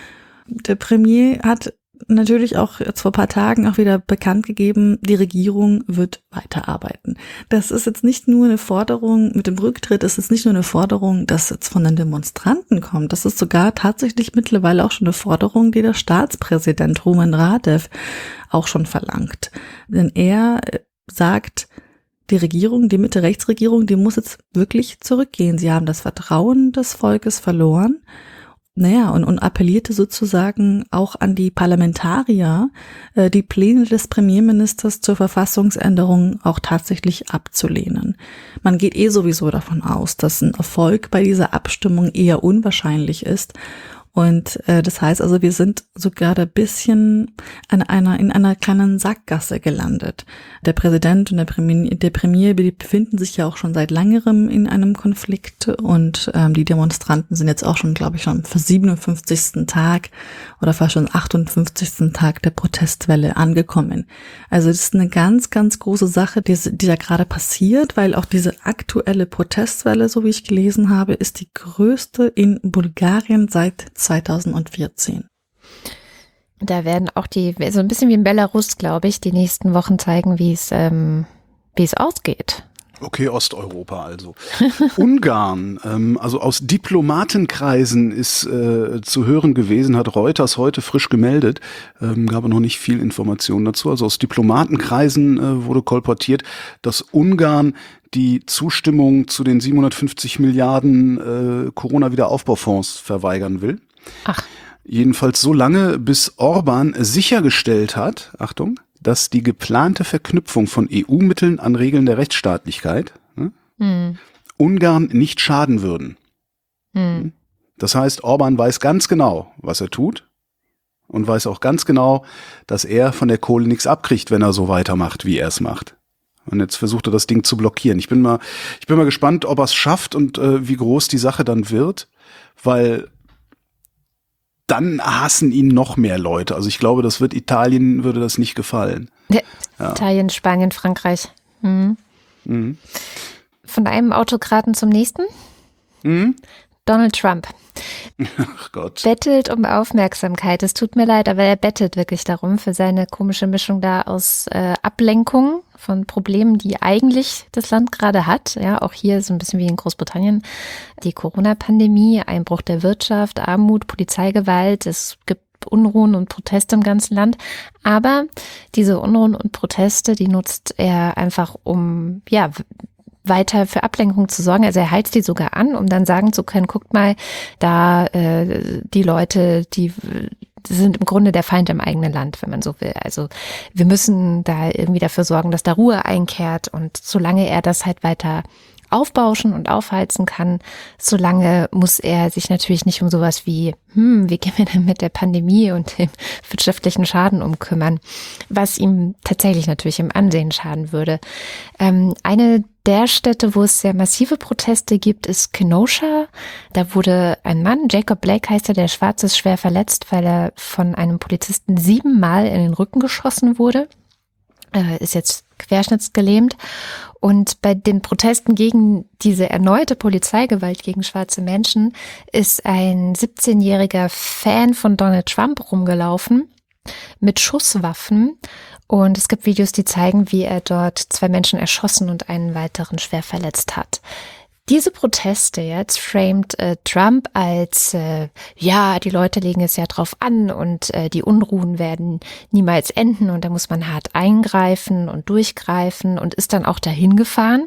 Der Premier hat natürlich auch jetzt vor ein paar Tagen auch wieder bekannt gegeben, die Regierung wird weiterarbeiten. Das ist jetzt nicht nur eine Forderung mit dem Rücktritt, es ist nicht nur eine Forderung, das jetzt von den Demonstranten kommt, das ist sogar tatsächlich mittlerweile auch schon eine Forderung, die der Staatspräsident Rumen Radev auch schon verlangt. Denn er sagt, die Regierung, die Mitte-Rechts-Regierung, die muss jetzt wirklich zurückgehen. Sie haben das Vertrauen des Volkes verloren. Naja, und, und appellierte sozusagen auch an die Parlamentarier, äh, die Pläne des Premierministers zur Verfassungsänderung auch tatsächlich abzulehnen. Man geht eh sowieso davon aus, dass ein Erfolg bei dieser Abstimmung eher unwahrscheinlich ist. Und äh, das heißt also, wir sind sogar ein bisschen an einer, in einer kleinen Sackgasse gelandet. Der Präsident und der Premier, der Premier, die befinden sich ja auch schon seit längerem in einem Konflikt und ähm, die Demonstranten sind jetzt auch schon, glaube ich, schon für siebenundfünfzigsten Tag oder fast schon achtundfünfzigsten Tag der Protestwelle angekommen. Also das ist eine ganz, ganz große Sache, die, die da gerade passiert, weil auch diese aktuelle Protestwelle, so wie ich gelesen habe, ist die größte in Bulgarien seit zweitausendvierzehn. Da werden auch die, so ein bisschen wie in Belarus, glaube ich, die nächsten Wochen zeigen, wie es, ähm, wie es ausgeht. Okay, Osteuropa also. Ungarn, ähm, also aus Diplomatenkreisen ist äh, zu hören gewesen, hat Reuters heute frisch gemeldet, ähm, gab noch nicht viel Informationen dazu. Also aus Diplomatenkreisen äh, wurde kolportiert, dass Ungarn die Zustimmung zu den siebenhundertfünfzig Milliarden äh, Corona-Wiederaufbaufonds verweigern will. Ach. Jedenfalls so lange, bis Orban sichergestellt hat, Achtung, dass die geplante Verknüpfung von E U-Mitteln an Regeln der Rechtsstaatlichkeit ne, hm. Ungarn nicht schaden würden. Hm. Das heißt, Orban weiß ganz genau, was er tut und weiß auch ganz genau, dass er von der Kohle nichts abkriegt, wenn er so weitermacht, wie er es macht. Und jetzt versucht er das Ding zu blockieren. Ich bin mal, ich bin mal gespannt, ob er es schafft und äh, wie groß die Sache dann wird, weil dann hassen ihn noch mehr Leute. Also ich glaube, das wird Italien, würde das nicht gefallen. Ja, ja. Italien, Spanien, Frankreich. Mhm. Mhm. Von einem Autokraten zum nächsten. Mhm. Donald Trump. Ach Gott. Bettelt um Aufmerksamkeit. Es tut mir leid, aber er bettelt wirklich darum für seine komische Mischung da aus äh, Ablenkung von Problemen, die eigentlich das Land gerade hat. Ja, auch hier so ein bisschen wie in Großbritannien. Die Corona-Pandemie, Einbruch der Wirtschaft, Armut, Polizeigewalt. Es gibt Unruhen und Proteste im ganzen Land. Aber diese Unruhen und Proteste, die nutzt er einfach, um, ja, weiter für Ablenkung zu sorgen. Also er heizt die sogar an, um dann sagen zu können, guckt mal, da äh, die Leute, die sind im Grunde der Feind im eigenen Land, wenn man so will. Also wir müssen da irgendwie dafür sorgen, dass da Ruhe einkehrt und solange er das halt weiter aufbauschen und aufheizen kann, solange muss er sich natürlich nicht um sowas wie, hm, wie gehen wir denn mit der Pandemie und dem wirtschaftlichen Schaden umkümmern, was ihm tatsächlich natürlich im Ansehen schaden würde. Ähm, eine der Städte, wo es sehr massive Proteste gibt, ist Kenosha. Da wurde ein Mann, Jacob Blake heißt er, der schwarz ist, schwer verletzt, weil er von einem Polizisten siebenmal in den Rücken geschossen wurde. Äh, ist jetzt querschnittsgelähmt. Und bei den Protesten gegen diese erneute Polizeigewalt gegen schwarze Menschen ist ein siebzehnjähriger Fan von Donald Trump rumgelaufen mit Schusswaffen. Und es gibt Videos, die zeigen, wie er dort zwei Menschen erschossen und einen weiteren schwer verletzt hat. Diese Proteste jetzt framet äh, Trump als, äh, ja, die Leute legen es ja drauf an und äh, die Unruhen werden niemals enden und da muss man hart eingreifen und durchgreifen und ist dann auch dahin gefahren.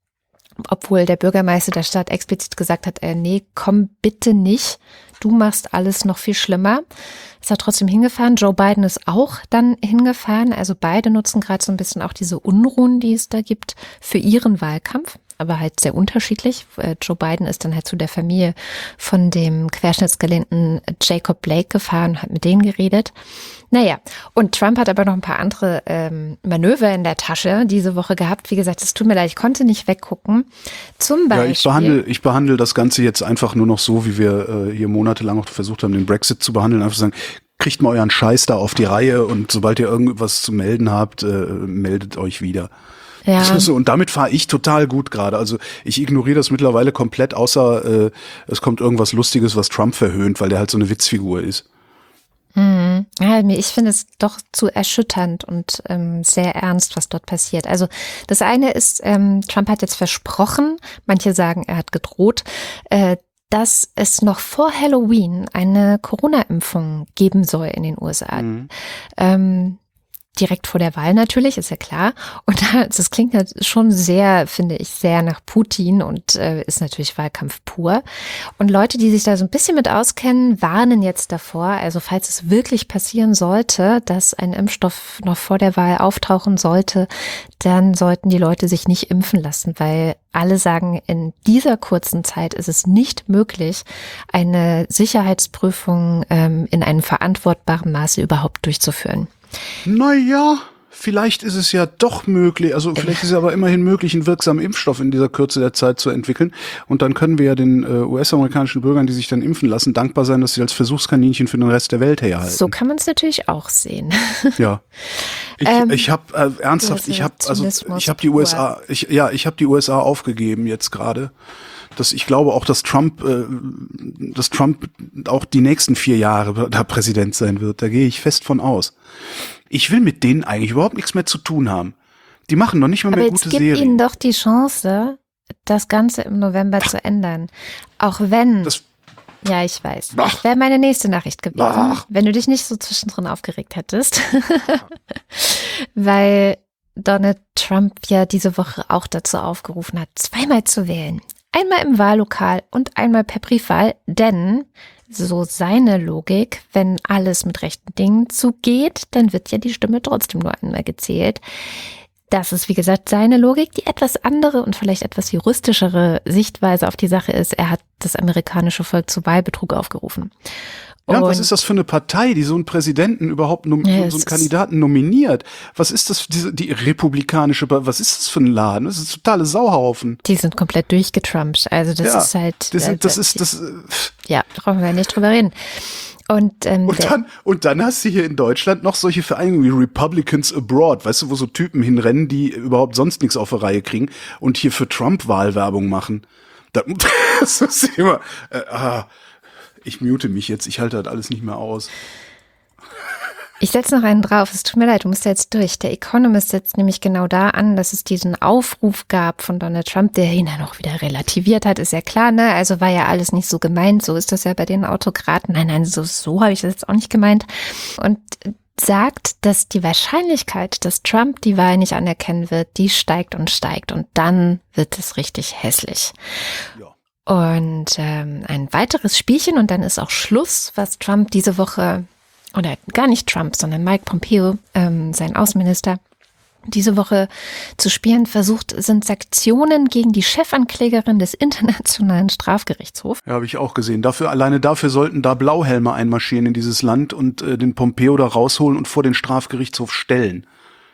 Obwohl der Bürgermeister der Stadt explizit gesagt hat, äh, nee, komm bitte nicht, du machst alles noch viel schlimmer. Ist er trotzdem hingefahren. Joe Biden ist auch dann hingefahren. Also beide nutzen gerade so ein bisschen auch diese Unruhen, die es da gibt, für ihren Wahlkampf. Aber halt sehr unterschiedlich. Joe Biden ist dann halt zu der Familie von dem querschnittsgelähmten Jacob Blake gefahren, hat mit denen geredet. Naja, und Trump hat aber noch ein paar andere ähm, Manöver in der Tasche diese Woche gehabt. Wie gesagt, es tut mir leid, ich konnte nicht weggucken. Zum Beispiel. Ja, ich behandle, ich behandle das Ganze jetzt einfach nur noch so, wie wir äh, hier monatelang auch versucht haben, den Brexit zu behandeln. Einfach sagen, kriegt mal euren Scheiß da auf die Reihe und sobald ihr irgendwas zu melden habt, äh, meldet euch wieder. Ja. So, und damit fahre ich total gut gerade. Also ich ignoriere das mittlerweile komplett, außer äh, es kommt irgendwas Lustiges, was Trump verhöhnt, weil der halt so eine Witzfigur ist. Hm. Ja, ich finde es doch zu erschütternd und ähm, sehr ernst, was dort passiert. Also das eine ist, ähm, Trump hat jetzt versprochen, manche sagen, er hat gedroht, äh, dass es noch vor Halloween eine Corona-Impfung geben soll in den U S A. Mhm. Ähm, direkt vor der Wahl natürlich, ist ja klar. Und das klingt schon sehr, finde ich, sehr nach Putin und äh, ist natürlich Wahlkampf pur. Und Leute, die sich da so ein bisschen mit auskennen, warnen jetzt davor, also falls es wirklich passieren sollte, dass ein Impfstoff noch vor der Wahl auftauchen sollte, dann sollten die Leute sich nicht impfen lassen, weil alle sagen, in dieser kurzen Zeit ist es nicht möglich, eine Sicherheitsprüfung ähm, in einem verantwortbaren Maße überhaupt durchzuführen. Naja, vielleicht ist es ja doch möglich, also vielleicht ist es aber immerhin möglich, einen wirksamen Impfstoff in dieser Kürze der Zeit zu entwickeln. Und dann können wir ja den äh, U S-amerikanischen Bürgern, die sich dann impfen lassen, dankbar sein, dass sie als Versuchskaninchen für den Rest der Welt herhalten. So kann man es natürlich auch sehen. Ja. Ich, ähm, ich habe äh, ernsthaft, ich habe also ich habe die U S A, ich, ja, ich habe die U S A aufgegeben jetzt gerade. Dass ich glaube auch, dass Trump, äh, dass Trump auch die nächsten vier Jahre da Präsident sein wird. Da gehe ich fest von aus. Ich will mit denen eigentlich überhaupt nichts mehr zu tun haben. Die machen noch nicht mal aber mehr gute Serien. Aber jetzt gib ihnen doch die Chance, das Ganze im November zu ändern. Auch wenn... Das ja, ich weiß. Ach. Das wäre meine nächste Nachricht gewesen, Ach. wenn du dich nicht so zwischendrin aufgeregt hättest. Weil Donald Trump ja diese Woche auch dazu aufgerufen hat, zweimal zu wählen. Einmal im Wahllokal und einmal per Briefwahl, denn so seine Logik, wenn alles mit rechten Dingen zugeht, dann wird ja die Stimme trotzdem nur einmal gezählt. Das ist, wie gesagt, seine Logik. Die etwas andere und vielleicht etwas juristischere Sichtweise auf die Sache ist, er hat das amerikanische Volk zu Wahlbetrug aufgerufen. Ja, und was ist das für eine Partei, die so einen Präsidenten überhaupt, nom- ja, so einen Kandidaten nominiert? Was ist das, diese, die republikanische, was ist das für ein Laden? Das ist ein totale Sauhaufen. Die sind komplett durchgetrumpt. Also das ja, ist halt. Das, sind, das ist, das. Ja, brauchen wir nicht drüber reden. Und, ähm, und, dann, und dann hast du hier in Deutschland noch solche Vereinigungen wie Republicans Abroad, weißt du, wo so Typen hinrennen, die überhaupt sonst nichts auf die Reihe kriegen und hier für Trump Wahlwerbung machen. Das ist immer, äh, ah. Ich mute mich jetzt, ich halte das alles nicht mehr aus. Ich setze noch einen drauf, es tut mir leid, du musst jetzt durch. Der Economist setzt nämlich genau da an, dass es diesen Aufruf gab von Donald Trump, der ihn dann auch wieder relativiert hat, ist ja klar, ne? Also war ja alles nicht so gemeint, so ist das ja bei den Autokraten. Nein, nein, so, so habe ich das jetzt auch nicht gemeint. Und sagt, dass die Wahrscheinlichkeit, dass Trump die Wahl nicht anerkennen wird, die steigt und steigt und dann wird es richtig hässlich. Ja. Und ähm, ein weiteres Spielchen und dann ist auch Schluss, was Trump diese Woche, oder gar nicht Trump, sondern Mike Pompeo, ähm, sein Außenminister, diese Woche zu spielen versucht, sind Sanktionen gegen die Chefanklägerin des Internationalen Strafgerichtshofs. Ja, habe ich auch gesehen. Dafür, alleine dafür sollten da Blauhelme einmarschieren in dieses Land und äh, den Pompeo da rausholen und vor den Strafgerichtshof stellen.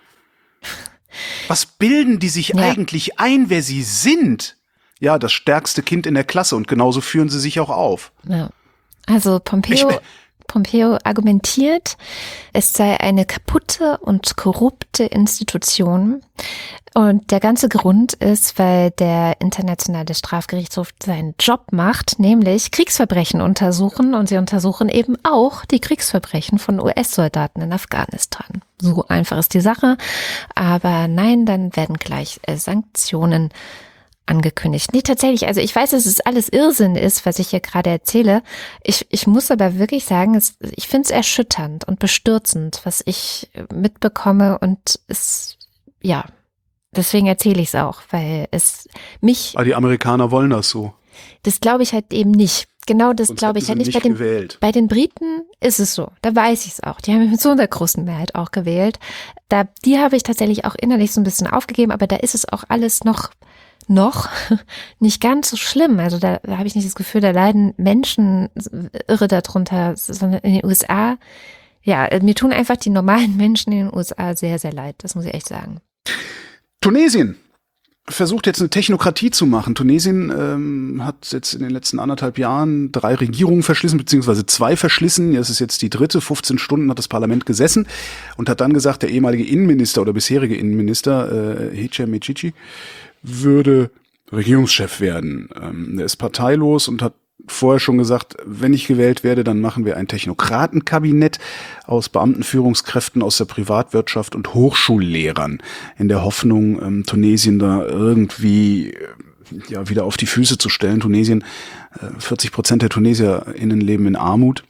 Was bilden die sich ja. eigentlich ein, wer sie sind? Ja, das stärkste Kind in der Klasse und genauso führen sie sich auch auf. Ja. Also Pompeo, Pompeo argumentiert, es sei eine kaputte und korrupte Institution. Und der ganze Grund ist, weil der Internationale Strafgerichtshof seinen Job macht, nämlich Kriegsverbrechen untersuchen. Und sie untersuchen eben auch die Kriegsverbrechen von U S-Soldaten in Afghanistan. So einfach ist die Sache. Aber nein, dann werden gleich äh, Sanktionen angekündigt. Nee, tatsächlich, also ich weiß, dass es alles Irrsinn ist, was ich hier gerade erzähle. Ich, ich muss aber wirklich sagen, es, ich finde es erschütternd und bestürzend, was ich mitbekomme und es, ja, deswegen erzähle ich es auch, weil es mich... Aber die Amerikaner wollen das so. Das glaube ich halt eben nicht. Genau das glaube ich halt nicht. nicht Bei den, gewählt. bei den Briten ist es so. Da weiß ich es auch. Die haben mit so einer großen Mehrheit auch gewählt. Da, die habe ich tatsächlich auch innerlich so ein bisschen aufgegeben, aber da ist es auch alles noch, noch nicht ganz so schlimm. Also da, da habe ich nicht das Gefühl, da leiden Menschen irre darunter, sondern in den U S A, ja, mir tun einfach die normalen Menschen in den U S A sehr, sehr leid. Das muss ich echt sagen. Tunesien versucht jetzt eine Technokratie zu machen. Tunesien ähm, hat jetzt in den letzten anderthalb Jahren drei Regierungen verschlissen, beziehungsweise zwei verschlissen. Das ist jetzt die dritte. fünfzehn Stunden hat das Parlament gesessen und hat dann gesagt, der ehemalige Innenminister oder bisherige Innenminister, äh, Hichem Mechichi, würde Regierungschef werden. Ähm, der ist parteilos und hat vorher schon gesagt, wenn ich gewählt werde, dann machen wir ein Technokratenkabinett aus Beamtenführungskräften aus der Privatwirtschaft und Hochschullehrern in der Hoffnung, ähm, Tunesien da irgendwie äh, ja wieder auf die Füße zu stellen. Tunesien, äh, vierzig Prozent der TunesierInnen leben in Armut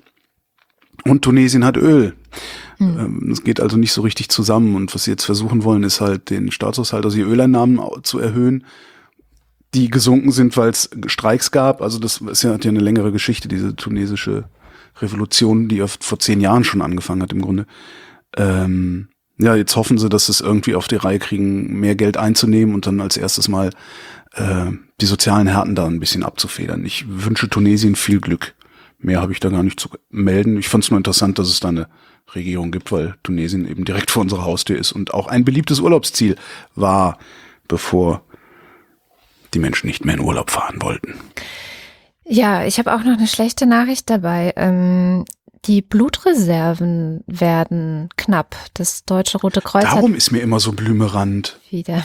und Tunesien hat Öl. Mhm. Ähm, das geht also nicht so richtig zusammen und was sie jetzt versuchen wollen, ist halt den Staatshaushalt, also die Öleinnahmen zu erhöhen, die gesunken sind, weil es Streiks gab. Also das ist ja, hat ja eine längere Geschichte, diese tunesische Revolution, die ja vor zehn Jahren schon angefangen hat im Grunde. Ähm, ja, jetzt hoffen sie, dass sie es irgendwie auf die Reihe kriegen, mehr Geld einzunehmen und dann als erstes mal äh, die sozialen Härten da ein bisschen abzufedern. Ich wünsche Tunesien viel Glück. Mehr habe ich da gar nicht zu melden. Ich fand es nur interessant, dass es da eine Regierung gibt, weil Tunesien eben direkt vor unserer Haustür ist und auch ein beliebtes Urlaubsziel war, bevor die Menschen nicht mehr in Urlaub fahren wollten. Ja, ich habe auch noch eine schlechte Nachricht dabei. Ähm, die Blutreserven werden knapp. Das Deutsche Rote Kreuz Darum hat ist mir immer so blümerant. wieder.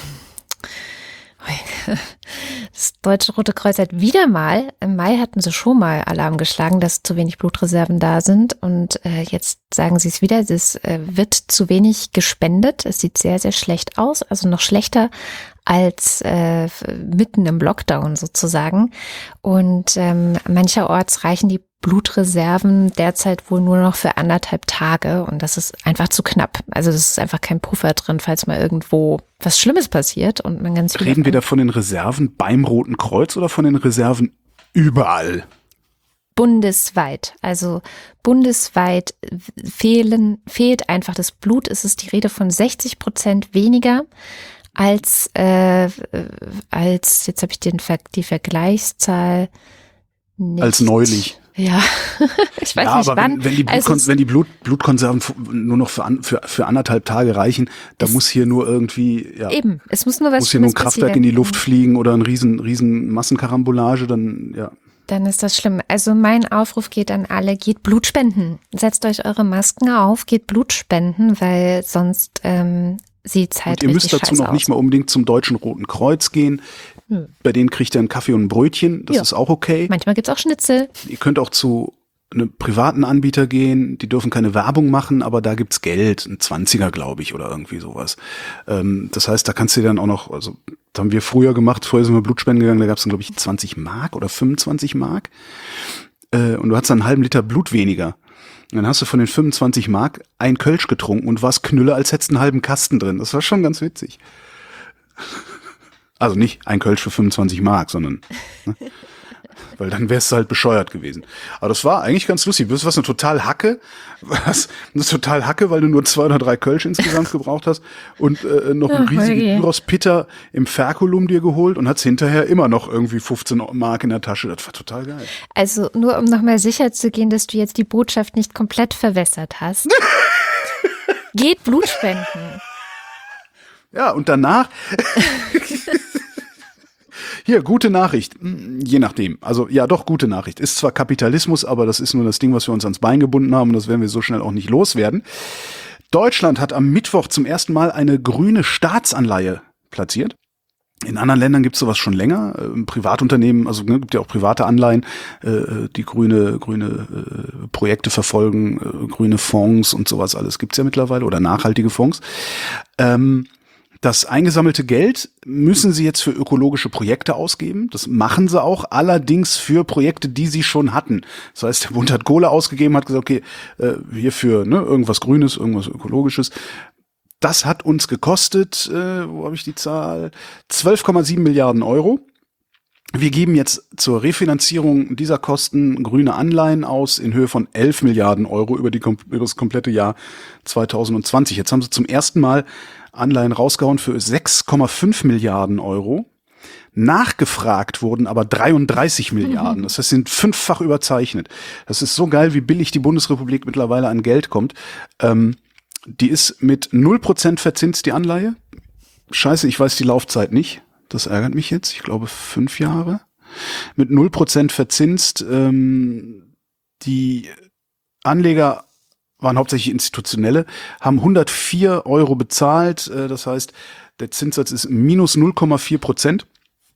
Das Deutsche Rote Kreuz hat wieder mal, im Mai hatten sie schon mal Alarm geschlagen, dass zu wenig Blutreserven da sind und äh, jetzt sagen sie es wieder, es äh, wird zu wenig gespendet, es sieht sehr, sehr schlecht aus, also noch schlechter als äh, mitten im Lockdown sozusagen und ähm, mancherorts reichen die Blutreserven derzeit wohl nur noch für anderthalb Tage und das ist einfach zu knapp. Also das ist einfach kein Puffer drin, falls mal irgendwo was Schlimmes passiert und man ganz Reden wir da von den Reserven beim Roten Kreuz oder von den Reserven überall? Bundesweit. Also bundesweit fehlen, fehlt einfach das Blut. Es ist die Rede von sechzig Prozent weniger als, äh, als jetzt habe ich den, die Vergleichszahl nicht. Als neulich. Ja, ich weiß ja, nicht aber wann. Wenn, wenn die, Blutkon- also wenn die Blut, Blutkonserven nur noch für, an, für, für anderthalb Tage reichen, da muss hier nur irgendwie, ja. Eben, es muss nur was muss hier nur ein Schlimmes Kraftwerk passieren. in die Luft fliegen oder ein riesen, riesen Massenkarambolage, dann, ja. Dann ist das schlimm. Also mein Aufruf geht an alle, geht Blut spenden. Setzt euch eure Masken auf, geht Blut spenden, weil sonst ähm, sieht's halt Und ihr richtig müsst dazu scheiße noch aus. nicht mal unbedingt zum Deutschen Roten Kreuz gehen. Hm. Bei denen kriegt ihr einen Kaffee und ein Brötchen, das Ja. ist auch okay. Manchmal gibt's auch Schnitzel. Ihr könnt auch zu einem privaten Anbieter gehen, die dürfen keine Werbung machen, aber da gibt's Geld, ein Zwanziger, glaube ich, oder irgendwie sowas. Ähm, das heißt, da kannst du dann auch noch, also das haben wir früher gemacht, vorher sind wir Blutspenden gegangen, da gab's dann, glaube ich, zwanzig Mark oder fünfundzwanzig Mark. Äh, und du hattest dann einen halben Liter Blut weniger. Und dann hast du von den fünfundzwanzig Mark ein Kölsch getrunken und warst Knülle, als hättest du einen halben Kasten drin. Das war schon ganz witzig. Also nicht ein Kölsch für fünfundzwanzig Mark, sondern, ne? Weil dann wärst du halt bescheuert gewesen. Aber das war eigentlich ganz lustig. Das war eine total Hacke, was eine total Hacke, weil du nur zwei oder drei Kölsch insgesamt gebraucht hast und äh, noch ein Ach, riesigen okay. Gyros Pitter im Ferkulum dir geholt und hat's hinterher immer noch irgendwie fünfzehn Mark in der Tasche. Das war total geil. Also nur um nochmal sicher zu gehen, dass du jetzt die Botschaft nicht komplett verwässert hast. Geht Blut spenden. Ja, und danach hier, gute Nachricht, je nachdem. Also ja, doch, gute Nachricht. Ist zwar Kapitalismus, aber das ist nur das Ding, was wir uns ans Bein gebunden haben und das werden wir so schnell auch nicht loswerden. Deutschland hat am Mittwoch zum ersten Mal eine grüne Staatsanleihe platziert. In anderen Ländern gibt es sowas schon länger. Äh, Privatunternehmen, also ne, gibt ja auch private Anleihen, äh, die grüne grüne äh, Projekte verfolgen, äh, grüne Fonds und sowas alles gibt's ja mittlerweile oder nachhaltige Fonds. Ähm, Das eingesammelte Geld müssen sie jetzt für ökologische Projekte ausgeben. Das machen sie auch, allerdings für Projekte, die sie schon hatten. Das heißt, der Bund hat Kohle ausgegeben, hat gesagt, okay, äh, hierfür ne, irgendwas Grünes, irgendwas Ökologisches. Das hat uns gekostet, äh, wo habe ich die Zahl? zwölf Komma sieben Milliarden Euro. Wir geben jetzt zur Refinanzierung dieser Kosten grüne Anleihen aus in Höhe von elf Milliarden Euro über, die, über das komplette Jahr zwanzig zwanzig. Jetzt haben sie zum ersten Mal Anleihen rausgehauen für sechs Komma fünf Milliarden Euro. Nachgefragt wurden aber dreiunddreißig Milliarden. Das heißt, sie sind fünffach überzeichnet. Das ist so geil, wie billig die Bundesrepublik mittlerweile an Geld kommt. Ähm, die ist mit null Prozent verzinst, die Anleihe. Scheiße, ich weiß die Laufzeit nicht. Das ärgert mich jetzt. Ich glaube, fünf Jahre. Mit null Prozent verzinst. Ähm, die Anleger waren hauptsächlich institutionelle, haben hundertvier Euro bezahlt. Äh, das heißt, der Zinssatz ist minus null Komma vier Prozent.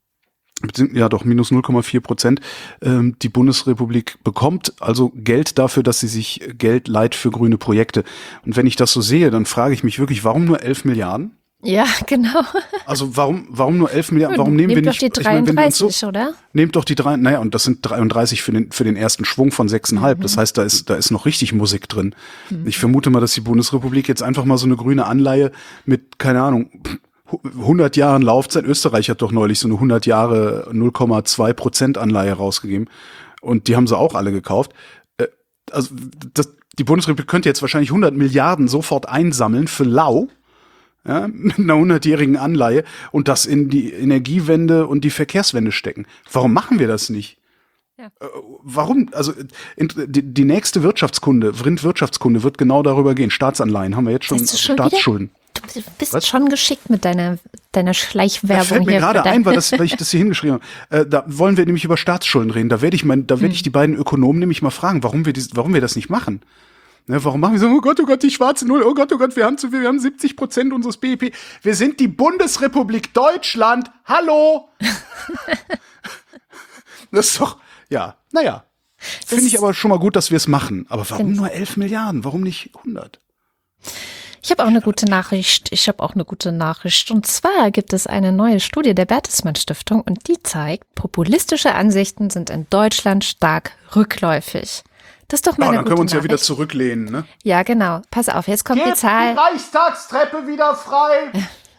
Ja, doch, minus null Komma vier Prozent. Ähm, die Bundesrepublik bekommt also Geld dafür, dass sie sich Geld leiht für grüne Projekte. Und wenn ich das so sehe, dann frage ich mich wirklich, warum nur elf Milliarden? Ja, genau. Also warum warum nur elf Milliarden? Warum nehmen Nehmt wir doch nicht die ich meine, wenn wir uns dreiunddreißig, so, oder? Nehmt doch die drei, naja, und das sind dreiunddreißig für den für den ersten Schwung von sechs Komma fünf. Mhm. Das heißt, da ist da ist noch richtig Musik drin. Mhm. Ich vermute mal, dass die Bundesrepublik jetzt einfach mal so eine grüne Anleihe mit, keine Ahnung, hundert Jahren Laufzeit. Österreich hat doch neulich so eine hundert Jahre null Komma zwei Prozent Anleihe rausgegeben. Und die haben sie auch alle gekauft. Also das, die Bundesrepublik könnte jetzt wahrscheinlich hundert Milliarden sofort einsammeln für lau. Ja, mit einer hundertjährigen Anleihe und das in die Energiewende und die Verkehrswende stecken. Warum machen wir das nicht? Ja. Äh, warum? Also in, die, die nächste Wirtschaftskunde, V R I N Wirtschaftskunde, wird genau darüber gehen. Staatsanleihen haben wir jetzt schon, schon Staatsschulden. Wieder? Du bist Was? schon geschickt mit deiner, deiner Schleichwerbung. Das fällt mir hier gerade ein, weil, das, weil ich das hier hingeschrieben habe. Äh, da wollen wir nämlich über Staatsschulden reden. Da werde ich, mein, da werde hm. ich die beiden Ökonomen nämlich mal fragen, warum wir, dies, warum wir das nicht machen. Ne, warum machen wir so, oh Gott, oh Gott, die schwarze Null, oh Gott, oh Gott, wir haben zu viel, wir haben siebzig Prozent unseres B I P. Wir sind die Bundesrepublik Deutschland. Hallo! Das ist doch, ja, naja. Finde ich aber schon mal gut, dass wir es machen. Aber warum nur elf Milliarden? Warum nicht hundert? Ich habe auch eine gute Nachricht. Ich habe auch eine gute Nachricht. Und zwar gibt es eine neue Studie der Bertelsmann Stiftung und die zeigt, populistische Ansichten sind in Deutschland stark rückläufig. Das ist doch mal ja, eine dann können wir uns Nachricht. Ja wieder zurücklehnen, ne? Ja, genau. Pass auf, jetzt kommt Gebt die Zahl. Die Reichstagstreppe wieder frei.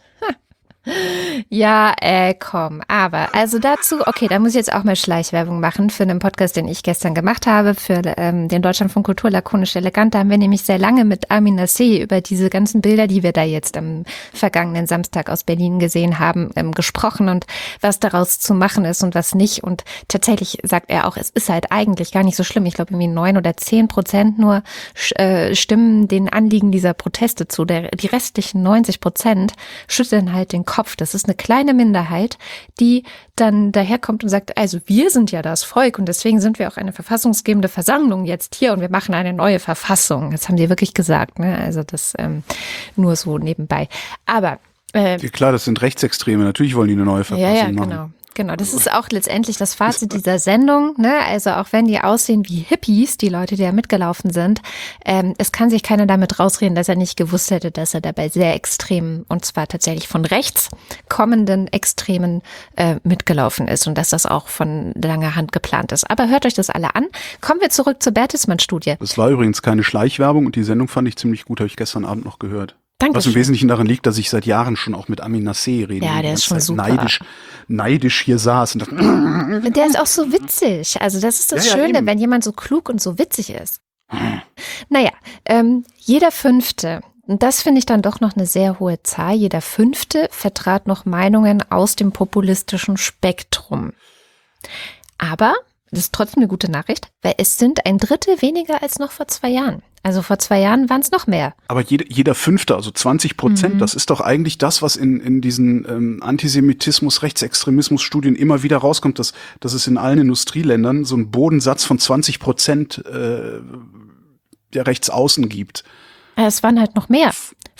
Ja, äh, komm. Aber, also dazu, okay, da muss ich jetzt auch mal Schleichwerbung machen für einen Podcast, den ich gestern gemacht habe, für ähm, den Deutschlandfunk Kultur lakonisch elegant. Da haben wir nämlich sehr lange mit Armin Nassé über diese ganzen Bilder, die wir da jetzt am vergangenen Samstag aus Berlin gesehen haben, ähm, gesprochen und was daraus zu machen ist und was nicht. Und tatsächlich sagt er auch, es ist halt eigentlich gar nicht so schlimm. Ich glaube, irgendwie neun oder zehn Prozent nur äh, stimmen den Anliegen dieser Proteste zu. Der, die restlichen neunzig Prozent schütteln halt den Kopf. Das ist eine kleine Minderheit, die dann daherkommt und sagt, also wir sind ja das Volk und deswegen sind wir auch eine verfassungsgebende Versammlung jetzt hier und wir machen eine neue Verfassung. Das haben die wirklich gesagt, ne? Also das ähm, nur so nebenbei. Aber äh, ja, klar, das sind Rechtsextreme. Natürlich wollen die eine neue Verfassung ja, ja, machen. Genau. Genau, das ist auch letztendlich das Fazit dieser Sendung, ne? Also auch wenn die aussehen wie Hippies, die Leute, die da mitgelaufen sind, ähm, es kann sich keiner damit rausreden, dass er nicht gewusst hätte, dass er dabei sehr extremen, und zwar tatsächlich von rechts kommenden Extremen äh, mitgelaufen ist und dass das auch von langer Hand geplant ist. Aber hört euch das alle an. Kommen wir zurück zur Bertelsmann-Studie. Das war übrigens keine Schleichwerbung und die Sendung fand ich ziemlich gut, habe ich gestern Abend noch gehört. Dankeschön. Was im Wesentlichen daran liegt, dass ich seit Jahren schon auch mit Armin Nassé rede. Ja, der ist schon super. Neidisch, neidisch hier saß. Und der ist auch so witzig. Also das ist das ja, Schöne, ja, wenn jemand so klug und so witzig ist. Naja, ähm, jeder Fünfte, und das finde ich dann doch noch eine sehr hohe Zahl, jeder Fünfte vertrat noch Meinungen aus dem populistischen Spektrum. Aber das ist trotzdem eine gute Nachricht, weil es sind ein Drittel weniger als noch vor zwei Jahren. Also vor zwei Jahren waren es noch mehr. Aber jeder, jeder Fünfte, also zwanzig Prozent, mhm. das ist doch eigentlich das, was in, in diesen ähm, Antisemitismus, Rechtsextremismus-Studien immer wieder rauskommt, dass, dass es in allen Industrieländern so einen Bodensatz von zwanzig Prozent äh, der Rechtsaußen gibt. Es waren halt noch mehr.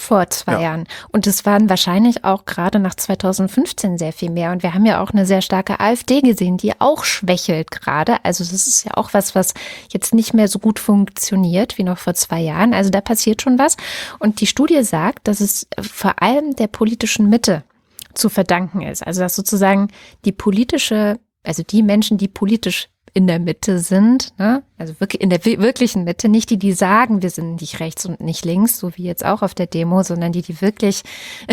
vor zwei Ja. Jahren. Und es waren wahrscheinlich auch gerade nach zweitausendfünfzehn sehr viel mehr. Und wir haben ja auch eine sehr starke AfD gesehen, die auch schwächelt gerade. Also das ist ja auch was, was jetzt nicht mehr so gut funktioniert wie noch vor zwei Jahren. Also da passiert schon was. Und die Studie sagt, dass es vor allem der politischen Mitte zu verdanken ist. Also dass sozusagen die politische, also die Menschen, die politisch in der Mitte sind, ne? Also wirklich in der wirklichen Mitte, nicht die, die sagen, wir sind nicht rechts und nicht links, so wie jetzt auch auf der Demo, sondern die, die wirklich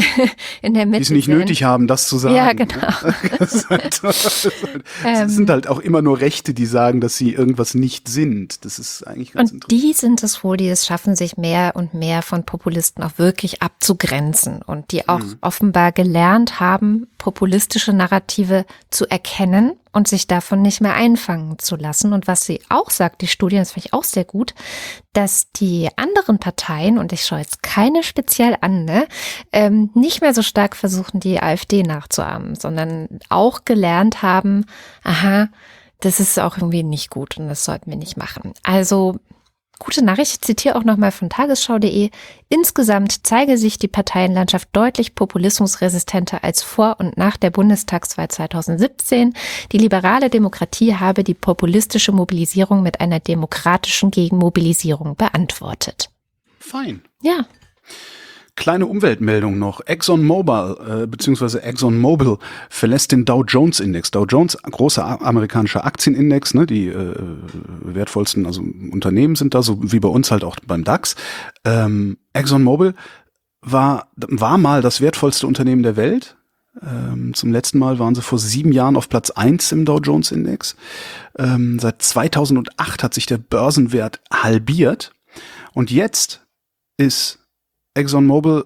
in der Mitte Die es nicht sind. nötig haben, das zu sagen. Ja, genau. Das ist halt, das ist halt, es sind halt auch immer nur Rechte, die sagen, dass sie irgendwas nicht sind. Das ist eigentlich ganz Und interessant. die sind es wohl, die es schaffen, sich mehr und mehr von Populisten auch wirklich abzugrenzen und die auch Mhm. offenbar gelernt haben, populistische Narrative zu erkennen und sich davon nicht mehr einfangen zu lassen. Und was sie auch sagt, die Studie, das finde ich auch sehr gut, dass die anderen Parteien, und ich schaue jetzt keine speziell an, ne, ähm, nicht mehr so stark versuchen, die AfD nachzuahmen, sondern auch gelernt haben, aha, das ist auch irgendwie nicht gut und das sollten wir nicht machen. Also gute Nachricht, ich zitiere auch nochmal von tagesschau punkt de. Insgesamt zeige sich die Parteienlandschaft deutlich populismusresistenter als vor und nach der Bundestagswahl zweitausendsiebzehn. Die liberale Demokratie habe die populistische Mobilisierung mit einer demokratischen Gegenmobilisierung beantwortet. Fein. Ja. Kleine Umweltmeldung noch. ExxonMobil äh, bzw. ExxonMobil verlässt den Dow Jones Index. Dow Jones, großer a- amerikanischer Aktienindex, ne, die äh, wertvollsten also Unternehmen sind da, so wie bei uns halt auch beim DAX. Ähm, ExxonMobil war, war mal das wertvollste Unternehmen der Welt. Ähm, zum letzten Mal waren sie vor sieben Jahren auf Platz eins im Dow Jones Index. Ähm, seit zweitausendacht hat sich der Börsenwert halbiert. Und jetzt ist ExxonMobil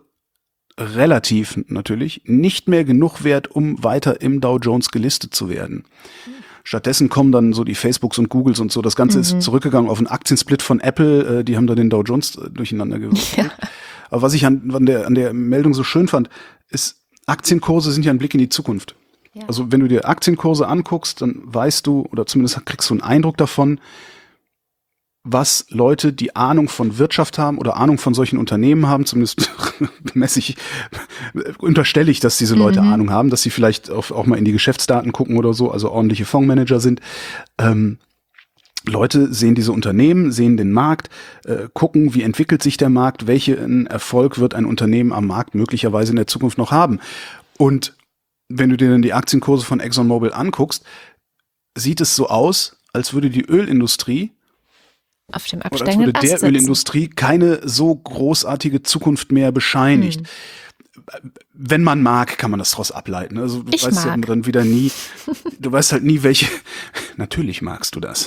relativ natürlich nicht mehr genug wert, um weiter im Dow Jones gelistet zu werden. Stattdessen kommen dann so die Facebooks und Googles und so. Das Ganze Mhm. ist zurückgegangen auf einen Aktiensplit von Apple. Äh, die haben da den Dow Jones äh, durcheinander gewürfelt. Ja. Aber was ich an, an, der, an der Meldung so schön fand, ist, Aktienkurse sind ja ein Blick in die Zukunft. Ja. Also wenn du dir Aktienkurse anguckst, dann weißt du, oder zumindest kriegst du einen Eindruck davon, was Leute, die Ahnung von Wirtschaft haben oder Ahnung von solchen Unternehmen haben, zumindest messe ich, unterstelle ich, dass diese Leute Mhm. Ahnung haben, dass sie vielleicht auch, auch mal in die Geschäftsdaten gucken oder so, also ordentliche Fondsmanager sind. Ähm, Leute sehen diese Unternehmen, sehen den Markt, äh, gucken, wie entwickelt sich der Markt, welchen Erfolg wird ein Unternehmen am Markt möglicherweise in der Zukunft noch haben. Und wenn du dir dann die Aktienkurse von ExxonMobil anguckst, sieht es so aus, als würde die Ölindustrie Auf dem oder als absteigenden würde Ast der sitzen. Ölindustrie keine so großartige Zukunft mehr bescheinigt. Hm. Wenn man mag, kann man das daraus ableiten. Also du Ich weißt ja mag. dann wieder nie, du weißt halt nie, welche. Natürlich magst du das.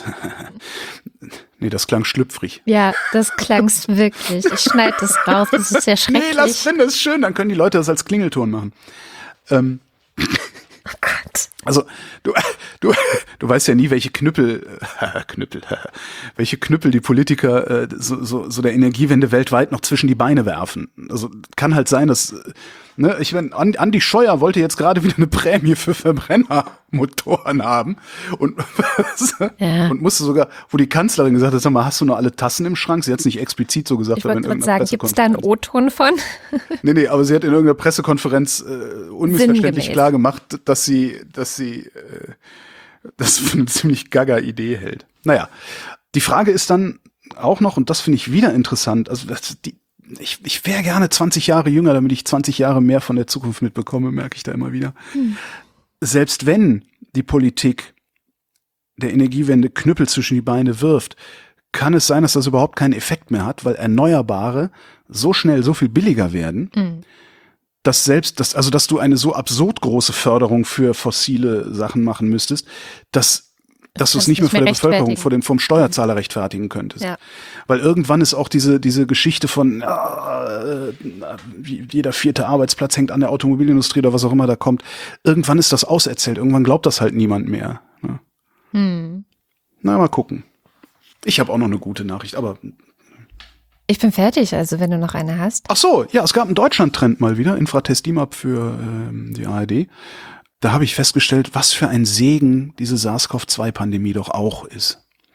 Nee, das klang schlüpfrig. Ja, das klang's wirklich. Ich schneide das raus, das ist ja schrecklich. Nee, lass drin, das ist schön, dann können die Leute das als Klingelton machen. Ähm, Oh Gott. Also du, du, du weißt ja nie, welche Knüppel, äh, Knüppel, äh, welche Knüppel die Politiker äh, so, so, so der Energiewende weltweit noch zwischen die Beine werfen. Also kann halt sein, dass, äh, ne, ich meine, Andi Scheuer wollte jetzt gerade wieder eine Prämie für Verbrennermotoren haben und, Ja. und musste sogar, wo die Kanzlerin gesagt hat, sag mal, hast du noch alle Tassen im Schrank? Sie hat es nicht explizit so gesagt. Ich aber wollte in gerade irgendeiner sagen, gibt's da einen Pressekonferenz. O-Ton von? Nee, nee, aber sie hat in irgendeiner Pressekonferenz äh, unmissverständlich Sinngemäß. klar gemacht, dass sie, dass sie äh, das für eine ziemlich gaga Idee hält. Naja, die Frage ist dann auch noch, und das finde ich wieder interessant, also das, die, ich, ich wäre gerne zwanzig Jahre jünger, damit ich zwanzig Jahre mehr von der Zukunft mitbekomme, merke ich da immer wieder. Hm. Selbst wenn die Politik der Energiewende Knüppel zwischen die Beine wirft, kann es sein, dass das überhaupt keinen Effekt mehr hat, weil Erneuerbare so schnell so viel billiger werden, Hm. dass selbst, dass, also dass du eine so absurd große Förderung für fossile Sachen machen müsstest, dass, dass du es das nicht mehr nicht vor mehr der Bevölkerung, rechtfertigen. vor dem, vom Steuerzahler rechtfertigen könntest. Ja. Weil irgendwann ist auch diese, diese Geschichte von äh, jeder vierte Arbeitsplatz hängt an der Automobilindustrie oder was auch immer da kommt. Irgendwann ist das auserzählt. Irgendwann glaubt das halt niemand mehr. Ne? Hm. Na, mal gucken. Ich habe auch noch eine gute Nachricht, aber Ich bin fertig, also wenn du noch eine hast. ach so, ja, es gab einen Deutschland-Trend mal wieder, Infratest D I M A P für ähm, die A R D. Da habe ich festgestellt, was für ein Segen diese SARS-CoV zwei Pandemie doch auch ist.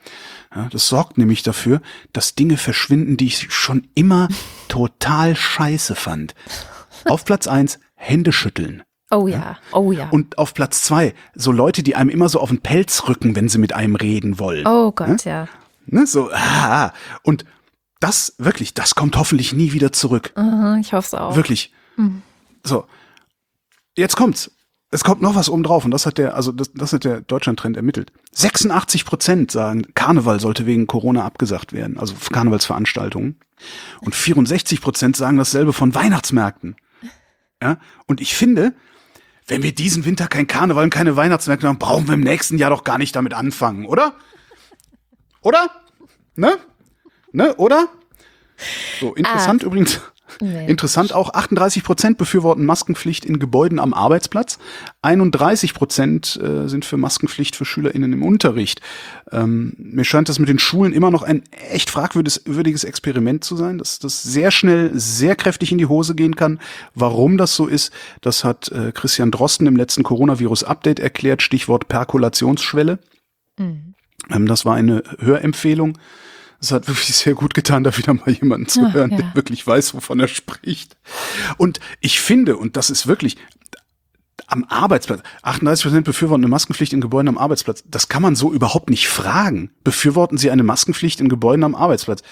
Ja, das sorgt nämlich dafür, dass Dinge verschwinden, die ich schon immer total scheiße fand. Auf Platz eins, Hände schütteln. Oh ja, oh ja. Und auf Platz zwei, so Leute, die einem immer so auf den Pelz rücken, wenn sie mit einem reden wollen. Oh Gott, ja. ja. Ne, so, ah, und das, wirklich, das kommt hoffentlich nie wieder zurück. Uh-huh, ich hoffe es auch. Wirklich. Mhm. So. Jetzt kommt's. Es kommt noch was oben drauf und das hat der, also das, das hat der Deutschland-Trend ermittelt. sechsundachtzig Prozent sagen, Karneval sollte wegen Corona abgesagt werden, also Karnevalsveranstaltungen. Und vierundsechzig Prozent sagen dasselbe von Weihnachtsmärkten. Ja, und ich finde, wenn wir diesen Winter kein Karneval und keine Weihnachtsmärkte haben, brauchen wir im nächsten Jahr doch gar nicht damit anfangen, oder? Oder? Ne? Ne, oder? So, interessant ah. übrigens. Nee. Interessant auch, achtunddreißig Prozent befürworten Maskenpflicht in Gebäuden am Arbeitsplatz. einunddreißig Prozent äh, sind für Maskenpflicht für SchülerInnen im Unterricht. Ähm, mir scheint das mit den Schulen immer noch ein echt fragwürdiges Experiment zu sein, dass das sehr schnell, sehr kräftig in die Hose gehen kann. Warum das so ist, das hat äh, Christian Drosten im letzten Coronavirus-Update erklärt, Stichwort Perkulationsschwelle. Mhm. Ähm, das war eine Hörempfehlung. Es hat wirklich sehr gut getan, da wieder mal jemanden zu Ach, hören, ja. der wirklich weiß, wovon er spricht. Und ich finde, und das ist wirklich am Arbeitsplatz, achtunddreißig Prozent befürworten eine Maskenpflicht in Gebäuden am Arbeitsplatz. Das kann man so überhaupt nicht fragen. Befürworten Sie eine Maskenpflicht in Gebäuden am Arbeitsplatz?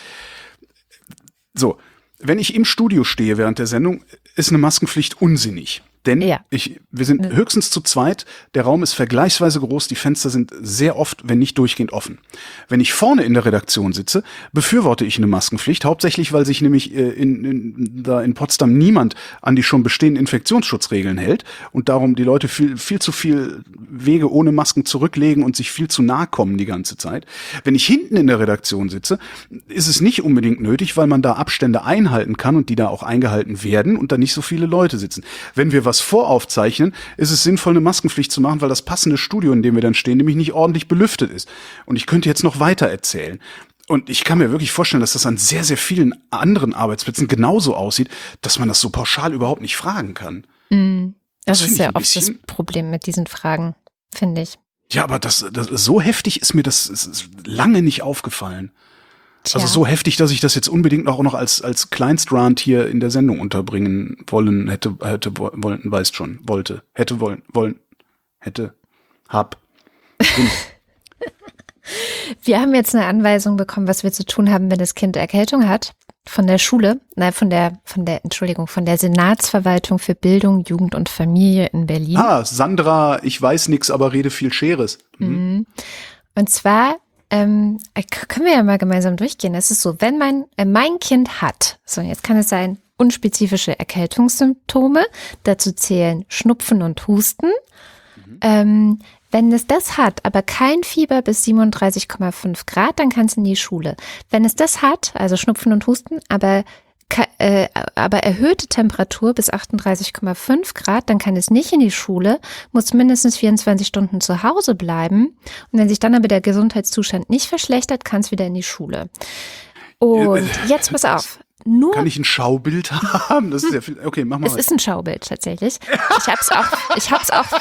So, wenn ich im Studio stehe während der Sendung, ist eine Maskenpflicht unsinnig. Denn ja. ich, wir sind höchstens zu zweit, der Raum ist vergleichsweise groß, die Fenster sind sehr oft, wenn nicht durchgehend offen. Wenn ich vorne in der Redaktion sitze, befürworte ich eine Maskenpflicht, hauptsächlich, weil sich nämlich äh, in, in, da in Potsdam niemand an die schon bestehenden Infektionsschutzregeln hält und darum die Leute viel, viel zu viel Wege ohne Masken zurücklegen und sich viel zu nahe kommen die ganze Zeit. Wenn ich hinten in der Redaktion sitze, ist es nicht unbedingt nötig, weil man da Abstände einhalten kann und die da auch eingehalten werden und da nicht so viele Leute sitzen. Wenn wir was voraufzeichnen, ist es sinnvoll, eine Maskenpflicht zu machen, weil das passende Studio, in dem wir dann stehen, nämlich nicht ordentlich belüftet ist. Und ich könnte jetzt noch weiter erzählen. Und ich kann mir wirklich vorstellen, dass das an sehr, sehr vielen anderen Arbeitsplätzen genauso aussieht, dass man das so pauschal überhaupt nicht fragen kann. Mm, das, das ist ja oft bisschen, das Problem mit diesen Fragen, finde ich. Ja, aber das, das so heftig ist mir das ist lange nicht aufgefallen. Tja. Also so heftig, dass ich das jetzt unbedingt auch noch als als Kleinstrand hier in der Sendung unterbringen wollen hätte, hätte wollen, weißt schon, wollte, hätte wollen, wollen, hätte, hab. Wir haben jetzt eine Anweisung bekommen, was wir zu tun haben, wenn das Kind Erkältung hat. Von der Schule, nein, von der, von der, Entschuldigung, von der Senatsverwaltung für Bildung, Jugend und Familie in Berlin. Ah, Sandra, ich weiß nix, aber rede viel Scheres. Mhm. Und zwar Ähm, können wir ja mal gemeinsam durchgehen. Es ist so, wenn mein, äh, mein Kind hat, so jetzt kann es sein, unspezifische Erkältungssymptome, dazu zählen Schnupfen und Husten. Mhm. Ähm, wenn es das hat, aber kein Fieber bis siebenunddreißig Komma fünf Grad, dann kann es in die Schule. Wenn es das hat, also Schnupfen und Husten, aber Äh, aber erhöhte Temperatur bis achtunddreißig Komma fünf Grad, dann kann es nicht in die Schule, muss mindestens vierundzwanzig Stunden zu Hause bleiben. Und wenn sich dann aber der Gesundheitszustand nicht verschlechtert, kann es wieder in die Schule. Und jetzt pass auf. Nur kann ich ein Schaubild haben? Das ist ja viel. Okay, mach mal. Es ist ein Schaubild tatsächlich. Ich hab's auch. Ich hab's auch.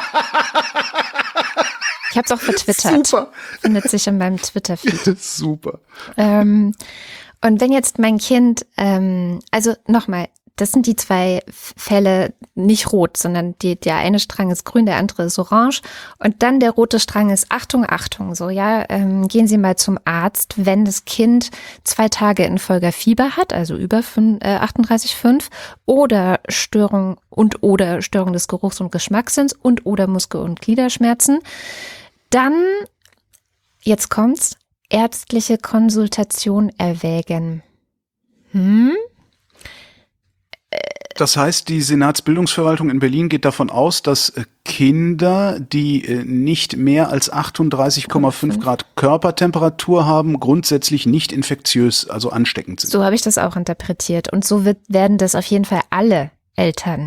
Ich hab's auch vertwittert. Super. Findet sich in meinem Twitter-Feed. Super. Ähm, Und wenn jetzt mein Kind, ähm, also nochmal, das sind die zwei Fälle, nicht rot, sondern die, der eine Strang ist grün, der andere ist orange und dann der rote Strang ist Achtung, Achtung, so ja, ähm, gehen Sie mal zum Arzt, wenn das Kind zwei Tage in Folge Fieber hat, also über achtunddreißig Komma fünf oder Störung und oder Störung des Geruchs- und Geschmackssinns und oder Muskel- und Gliederschmerzen, dann, jetzt kommt's, ärztliche Konsultation erwägen. Hm? Das heißt, die Senatsbildungsverwaltung in Berlin geht davon aus, dass Kinder, die nicht mehr als achtunddreißig Komma fünf Grad Körpertemperatur haben, grundsätzlich nicht infektiös, also ansteckend sind. So habe ich das auch interpretiert. Und so wird, werden das auf jeden Fall alle Eltern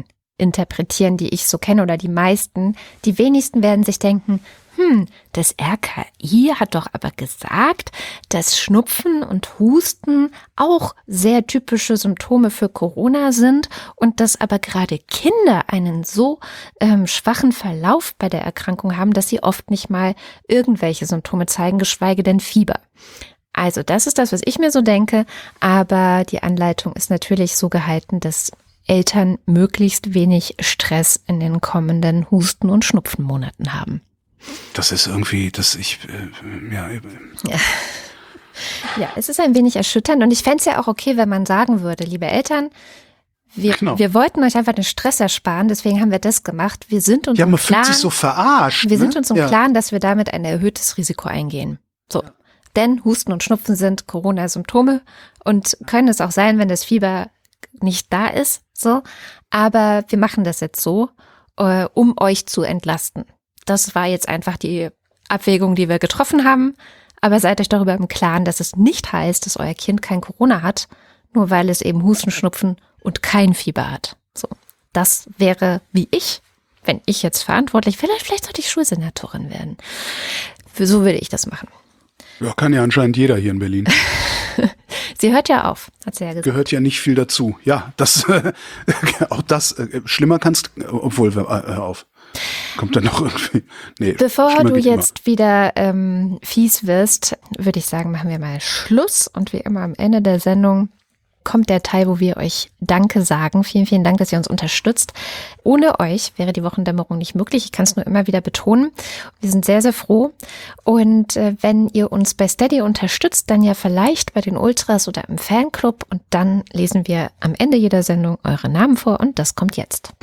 interpretieren, die ich so kenne oder die meisten. Die wenigsten werden sich denken, hm, das R K I hat doch aber gesagt, dass Schnupfen und Husten auch sehr typische Symptome für Corona sind und dass aber gerade Kinder einen so ähm, schwachen Verlauf bei der Erkrankung haben, dass sie oft nicht mal irgendwelche Symptome zeigen, geschweige denn Fieber. Also das ist das, was ich mir so denke, aber die Anleitung ist natürlich so gehalten, dass Eltern möglichst wenig Stress in den kommenden Husten- und Schnupfenmonaten haben. Das ist irgendwie, dass ich, äh, ja. ja. Ja, es ist ein wenig erschütternd und ich fände es ja auch okay, wenn man sagen würde, liebe Eltern, wir, genau. wir wollten euch einfach den Stress ersparen, deswegen haben wir das gemacht. Wir sind uns ja, im man Klaren, fühlt sich so verarscht. wir ne? sind uns im ja. Klaren, dass wir damit ein erhöhtes Risiko eingehen. So. Ja. Denn Husten und Schnupfen sind Corona-Symptome und können es auch sein, wenn das Fieber nicht da ist, so. Aber wir machen das jetzt so, äh, um euch zu entlasten. Das war jetzt einfach die Abwägung, die wir getroffen haben. Aber seid euch darüber im Klaren, dass es nicht heißt, dass euer Kind kein Corona hat, nur weil es eben Husten, Schnupfen und kein Fieber hat. So, das wäre wie ich, wenn ich jetzt verantwortlich wäre, vielleicht, vielleicht sollte ich Schulsenatorin werden. Für so würde ich das machen. Ja, kann ja anscheinend jeder hier in Berlin. Sie hört ja auf, hat sie ja gesagt. Gehört ja nicht viel dazu. Ja, das, auch das, äh, schlimmer kannst, obwohl, äh, hör auf. Kommt dann noch irgendwie. Nee, bevor du jetzt immer. wieder ähm, fies wirst, würde ich sagen, machen wir mal Schluss. Und wie immer am Ende der Sendung kommt der Teil, wo wir euch Danke sagen. Vielen, vielen Dank, dass ihr uns unterstützt. Ohne euch wäre die Wochendämmerung nicht möglich. Ich kann es nur immer wieder betonen. Wir sind sehr, sehr froh. Und äh, wenn ihr uns bei Steady unterstützt, dann ja vielleicht bei den Ultras oder im Fanclub. Und dann lesen wir am Ende jeder Sendung eure Namen vor. Und das kommt jetzt.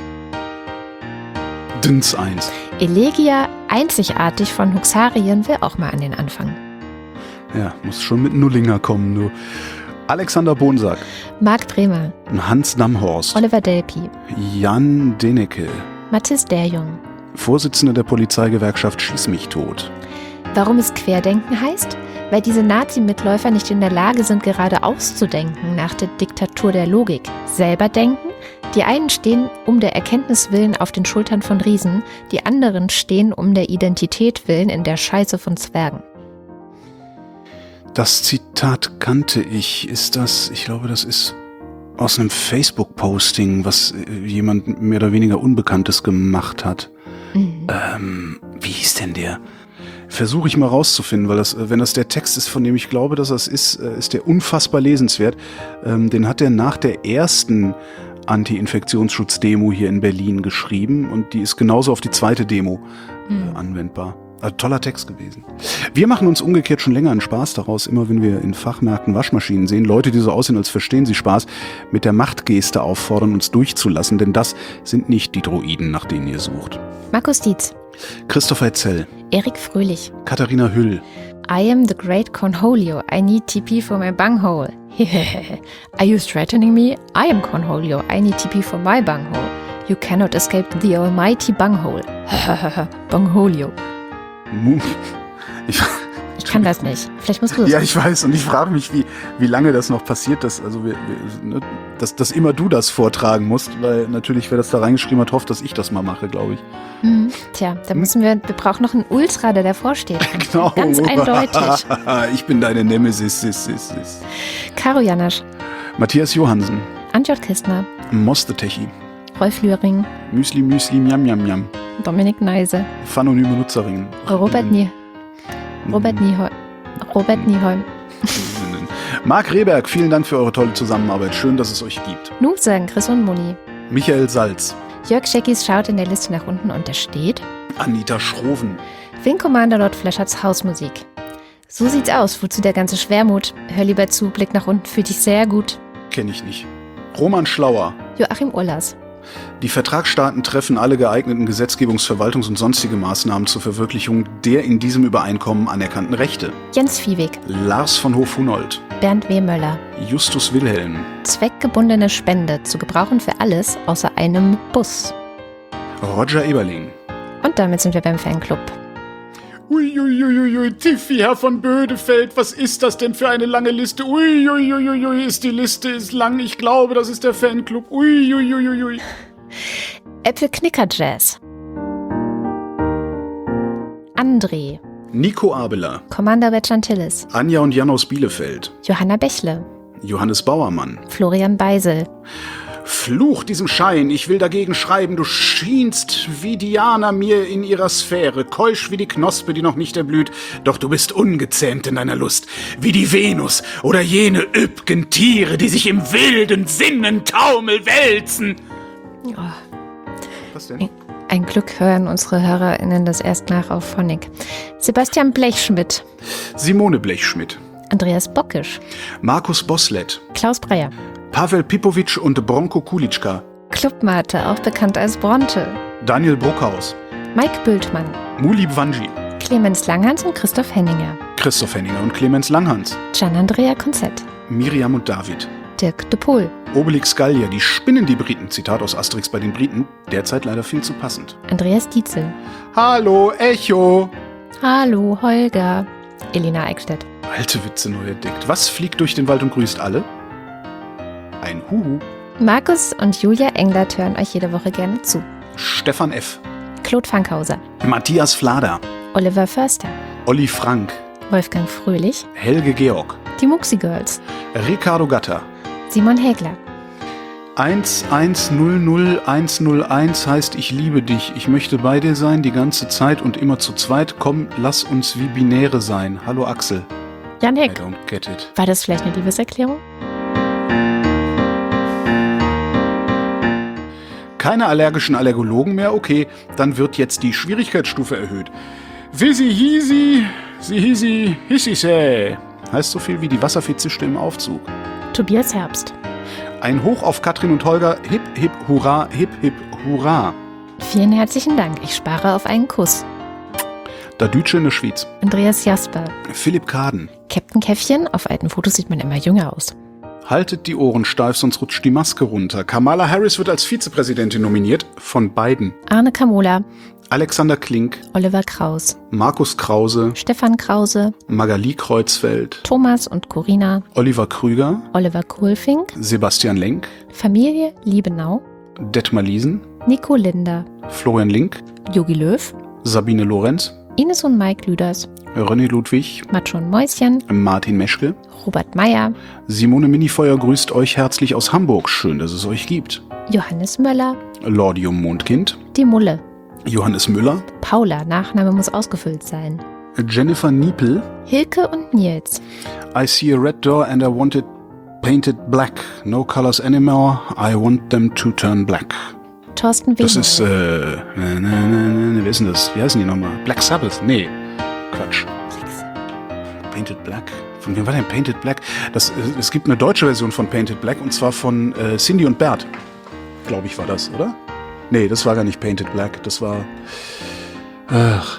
Dünns eins. Elegia, einzigartig von Huxarien, will auch mal an den Anfang. Ja, muss schon mit Nullinger kommen, du. Alexander Bonsack. Marc Bremer. Hans Namhorst. Oliver Delpi. Jan Denecke. Mathis Derjung. Vorsitzender der Polizeigewerkschaft Schieß mich tot. Warum es Querdenken heißt? Weil diese Nazi-Mitläufer nicht in der Lage sind, geradeaus zu denken nach der Diktatur der Logik. Selber denken? Die einen stehen um der Erkenntnis willen auf den Schultern von Riesen, die anderen stehen um der Identität willen in der Scheiße von Zwergen. Das Zitat kannte ich. Ist das, ich glaube, das ist aus einem Facebook-Posting, was jemand mehr oder weniger Unbekanntes gemacht hat. Mhm. Ähm, wie hieß denn der? Versuche ich mal rauszufinden, weil das, wenn das der Text ist, von dem ich glaube, dass das ist, ist der unfassbar lesenswert. Ähm, den hat er nach der ersten Anti-Infektionsschutz-Demo hier in Berlin geschrieben und die ist genauso auf die zweite Demo mhm. äh, anwendbar. Also, toller Text gewesen. Wir machen uns umgekehrt schon länger einen Spaß daraus, immer wenn wir in Fachmärkten Waschmaschinen sehen, Leute, die so aussehen, als verstehen sie Spaß, mit der Machtgeste auffordern, uns durchzulassen, denn das sind nicht die Droiden, nach denen ihr sucht. Markus Dietz. Christopher Zell. Erik Fröhlich. Katharina Hüll. I am the great Cornholio. I need T P for my bunghole. Are you threatening me? I am Cornholio. I need T P for my bunghole. You cannot escape the almighty bunghole. Bungholio. Ich, Ich kann das nicht. Vielleicht musst du das. Ja, ich weiß. Und ich frage mich, wie, wie lange das noch passiert, dass, also wir, wir, ne, dass, dass immer du das vortragen musst, weil natürlich, wer das da reingeschrieben hat, hofft, dass ich das mal mache, glaube ich. Hm. Tja, da müssen wir, wir brauchen noch einen Ultra, der davor steht. Genau. Ganz eindeutig. Ich bin deine Nemesis. Sis, sis, sis. Karo Janasch. Matthias Johansen. Antjot Kistner. Mostetechi. Rolf Lühring. Müsli, Müsli, Miam, Miam, Miam. Dominik Neise. Phanonyme Nutzerin. Robert Nie. Robert Nieholm. Robert Nieholm. Marc Rehberg, vielen Dank für eure tolle Zusammenarbeit. Schön, dass es euch gibt. Nu sagen Chris und Moni. Michael Salz. Jörg Scheckis schaut in der Liste nach unten und da steht Anita Schroven. Wing Commander Lord Fleschards Hausmusik. So sieht's aus. Wozu der ganze Schwermut? Hör lieber zu, Blick nach unten, fühlt dich sehr gut. Kenn ich nicht. Roman Schlauer. Joachim Urlas. Die Vertragsstaaten treffen alle geeigneten Gesetzgebungs-, Verwaltungs- und sonstige Maßnahmen zur Verwirklichung der in diesem Übereinkommen anerkannten Rechte. Jens Viehweg. Lars von Hof-Hunold. Bernd W. Möller. Justus Wilhelm. Zweckgebundene Spende, zu gebrauchen für alles außer einem Bus. Roger Eberling. Und damit sind wir beim Fanclub. Uiuiuiui, Tiffy, Herr von Bödefeld, was ist das denn für eine lange Liste? Uiuiuiui, ist die Liste ist lang, ich glaube, das ist der Fanclub. Uiuiuiui. Äpfelknicker-Jazz. André. Nico Abela. Commander Betschantillis. Anja und Jan aus Bielefeld. Johanna Bächle. Johannes Bauermann. Florian Beisel. Fluch diesem Schein, ich will dagegen schreiben, du schienst wie Diana mir in ihrer Sphäre, keusch wie die Knospe, die noch nicht erblüht, doch du bist ungezähmt in deiner Lust, wie die Venus oder jene üppgen Tiere, die sich im wilden Sinnentaumel wälzen. Oh. Was denn? Ein Glück hören unsere HörerInnen das erst nach auf Phonic. Sebastian Blechschmidt. Simone Blechschmidt. Andreas Bockisch. Markus Boslett. Klaus Breyer. Pavel Pipovic und Bronko Kulitschka. Clubmate, auch bekannt als Bronte. Daniel Bruckhaus. Mike Bültmann. Mulib Wanji. Clemens Langhans und Christoph Henninger. Christoph Henninger und Clemens Langhans. Gian-Andrea Konzett. Miriam und David. Dirk de Poel. Obelix Gallier, die spinnen die Briten. Zitat aus Asterix bei den Briten. Derzeit leider viel zu passend. Andreas Dietzel. Hallo, Echo. Hallo, Holger. Elina Eickstedt. Alte Witze neu entdeckt. Was fliegt durch den Wald und grüßt alle? Ein Huhu. Markus und Julia Englert hören euch jede Woche gerne zu. Stefan F. Claude Fankhauser. Matthias Flader. Oliver Förster. Olli Frank. Wolfgang Fröhlich. Helge Georg. Die Muxi Girls. Ricardo Gatter. Simon Hägler. eins eins null null eins null eins heißt ich liebe dich. Ich möchte bei dir sein, die ganze Zeit und immer zu zweit. Komm, lass uns wie Binäre sein. Hallo Axel. Jan I Heck. don't get it. War das vielleicht eine Liebeserklärung? Keine allergischen Allergologen mehr? Okay, dann wird jetzt die Schwierigkeitsstufe erhöht. Wisi hisi, si hisi, hissise. Heißt so viel wie die Wasserfee-Zischte im Aufzug. Tobias Herbst. Ein Hoch auf Katrin und Holger. Hip, hip, hurra, hip, hip, hurra. Vielen herzlichen Dank. Ich spare auf einen Kuss. Da Dütsche in der Schweiz. Andreas Jasper. Philipp Kaden. Captain Käffchen. Auf alten Fotos sieht man immer jünger aus. Haltet die Ohren steif, sonst rutscht die Maske runter. Kamala Harris wird als Vizepräsidentin nominiert. Von Biden. Arne Kamola. Alexander Klink. Oliver Kraus. Markus Krause. Stefan Krause. Magali Kreuzfeld. Thomas und Corina. Oliver Krüger. Oliver Kohlfink. Sebastian Lenk. Familie Liebenau. Detmar Liesen. Nico Linder. Florian Link. Jogi Löw. Sabine Lorenz. Ines und Mike Lüders. René Ludwig. Macho und Mäuschen. Martin Meschke. Robert Meyer. Simone Minifeuer grüßt euch herzlich aus Hamburg. Schön, dass es euch gibt. Johannes Möller. Lordium Mondkind. Die Mulle. Johannes Müller. Paula. Nachname muss ausgefüllt sein. Jennifer Niepel. Hilke und Nils. I see a red door and I want it painted black. No colors anymore. I want them to turn black. Thorsten Wehner. Das ist, äh, ne, ne, ne, wer ist denn das? Wie heißen die nochmal? Black Sabbath? Nee, Quatsch. Painted Black? Von wem war denn Painted Black? Das, äh, es gibt eine deutsche Version von Painted Black und zwar von äh, Cindy und Bert. Glaube ich war das, oder? Nee, das war gar nicht Painted Black. Das war, ach,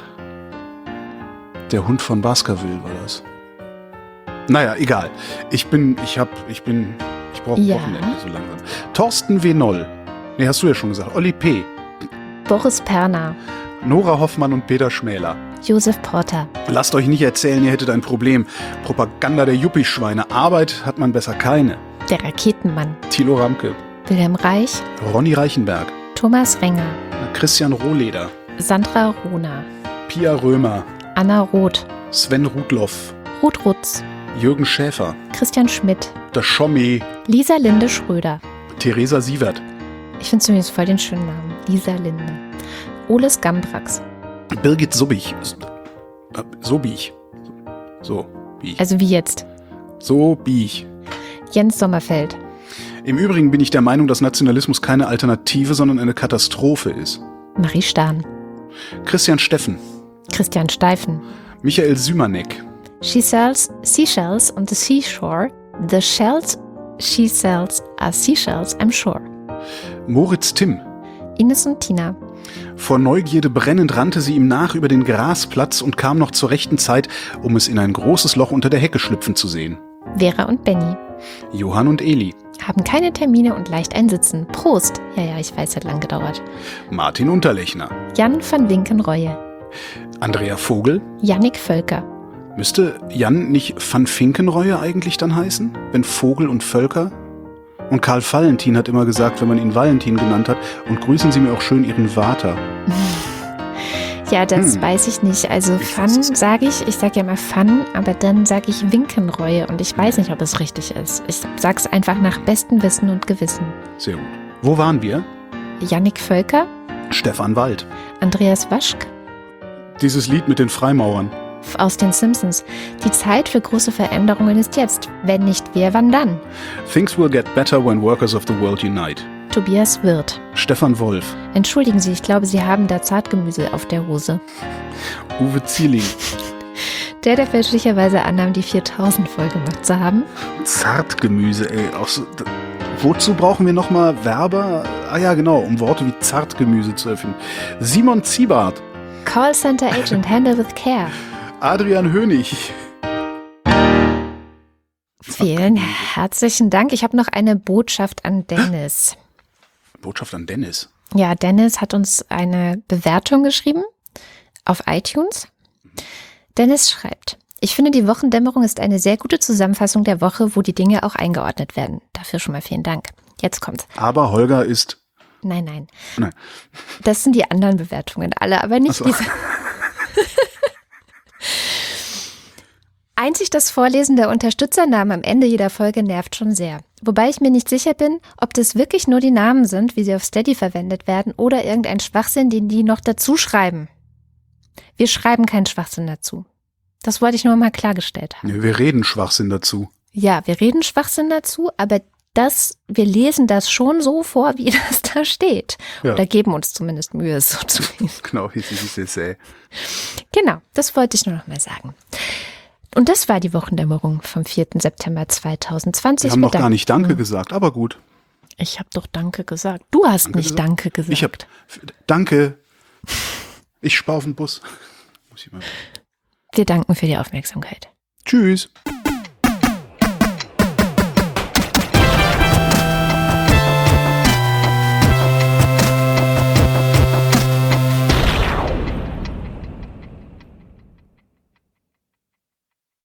der Hund von Baskerville war das. Naja, egal. Ich bin, ich hab, ich bin, ich brauche ein Ja. Wochenende so langsam. Thorsten W. Noll. Nee, hast du ja schon gesagt. Olli P. Boris Perner. Nora Hoffmann und Peter Schmäler. Josef Porter. Lasst euch nicht erzählen, ihr hättet ein Problem. Propaganda der Yuppie-Schweine. Arbeit hat man besser keine. Der Raketenmann. Thilo Ramke. Wilhelm Reich. Ronny Reichenberg. Thomas Renger. Christian Rohleder. Sandra Rohner. Pia Römer. Anna Roth. Sven Rudloff. Ruth Rutz. Jürgen Schäfer. Christian Schmidt. Der Schommi. Lisa Linde Schröder. Theresa Sievert. Ich finde zumindest voll den schönen Namen. Lisa Linde. Oles Gambrax. Birgit Sobich. Äh, Sobich. So, Biech. Also wie jetzt. So, Biech. Jens Sommerfeld. Im Übrigen bin ich der Meinung, dass Nationalismus keine Alternative, sondern eine Katastrophe ist. Marie Stahn. Christian Steffen. Christian Steifen. Michael Sümanek. She sells seashells on the seashore. The shells she sells are seashells, I'm sure. Moritz Timm. Ines und Tina. Vor Neugierde brennend rannte sie ihm nach über den Grasplatz und kam noch zur rechten Zeit, um es in ein großes Loch unter der Hecke schlüpfen zu sehen. Vera und Benny. Johann und Eli. Haben keine Termine und leicht einsitzen. Prost. Ja, ja, ich weiß, hat lang gedauert. Martin Unterlechner. Jan van Winkenreue. Andrea Vogel. Jannik Völker. Müsste Jan nicht van Finkenreue eigentlich dann heißen? Wenn Vogel und Völker? Und Karl Valentin hat immer gesagt, wenn man ihn Valentin genannt hat, und grüßen Sie mir auch schön Ihren Vater. Ja, das Hm. weiß ich nicht. Also Ich Fun weiß es nicht. sage ich, ich sage ja mal Fun, aber dann sage ich Winkenreue und ich weiß nicht, ob es richtig ist. Ich sag's einfach nach bestem Wissen und Gewissen. Sehr gut. Wo waren wir? Jannik Völker, Stefan Wald. Andreas Waschk Dieses Lied mit den Freimauern. aus den Simpsons. Die Zeit für große Veränderungen ist jetzt. Wenn nicht wir, wann dann? Things will get better when workers of the world unite. Tobias Wirth. Stefan Wolf. Entschuldigen Sie, ich glaube, Sie haben da Zartgemüse auf der Hose. Uwe Zieling. Der, der fälschlicherweise annahm, die viertausend voll gemacht zu haben. Zartgemüse, ey. Auch so, d- wozu brauchen wir nochmal Werber? Ah ja, genau, um Worte wie Zartgemüse zu erfinden. Simon Ziebart. Callcenter Agent, handle with care. Adrian Hönig. Vielen herzlichen Dank. Ich habe noch eine Botschaft an Dennis. Botschaft an Dennis. Ja, Dennis hat uns eine Bewertung geschrieben auf iTunes. Dennis schreibt: Ich finde, die Wochendämmerung ist eine sehr gute Zusammenfassung der Woche, wo die Dinge auch eingeordnet werden. Dafür schon mal vielen Dank. Jetzt kommt's. Aber Holger ist... Nein, nein. Nein. Das sind die anderen Bewertungen, alle, aber nicht Ach so. diese. Einzig das Vorlesen der Unterstützernamen am Ende jeder Folge nervt schon sehr. Wobei ich mir nicht sicher bin, ob das wirklich nur die Namen sind, wie sie auf Steady verwendet werden, oder irgendein Schwachsinn, den die noch dazu schreiben. Wir schreiben keinen Schwachsinn dazu. Das wollte ich nur mal klargestellt haben. Nee, wir reden Schwachsinn dazu. Ja, wir reden Schwachsinn dazu, aber das, wir lesen das schon so vor, wie das da steht. Ja. Oder geben uns zumindest Mühe, es so zu lesen. Genau, wie sie es äh. Genau, das wollte ich nur noch mal sagen. Und das war die Wochendämmerung vom vierten September zweitausendzwanzig. Wir haben noch Mit gar nicht Danke Dank- gesagt, aber gut. Ich habe doch Danke gesagt. Du hast Danke nicht gesagt? Danke gesagt. Ich hab... Danke. Ich spar auf den Bus. Muss ich mal... Wir danken für die Aufmerksamkeit. Tschüss.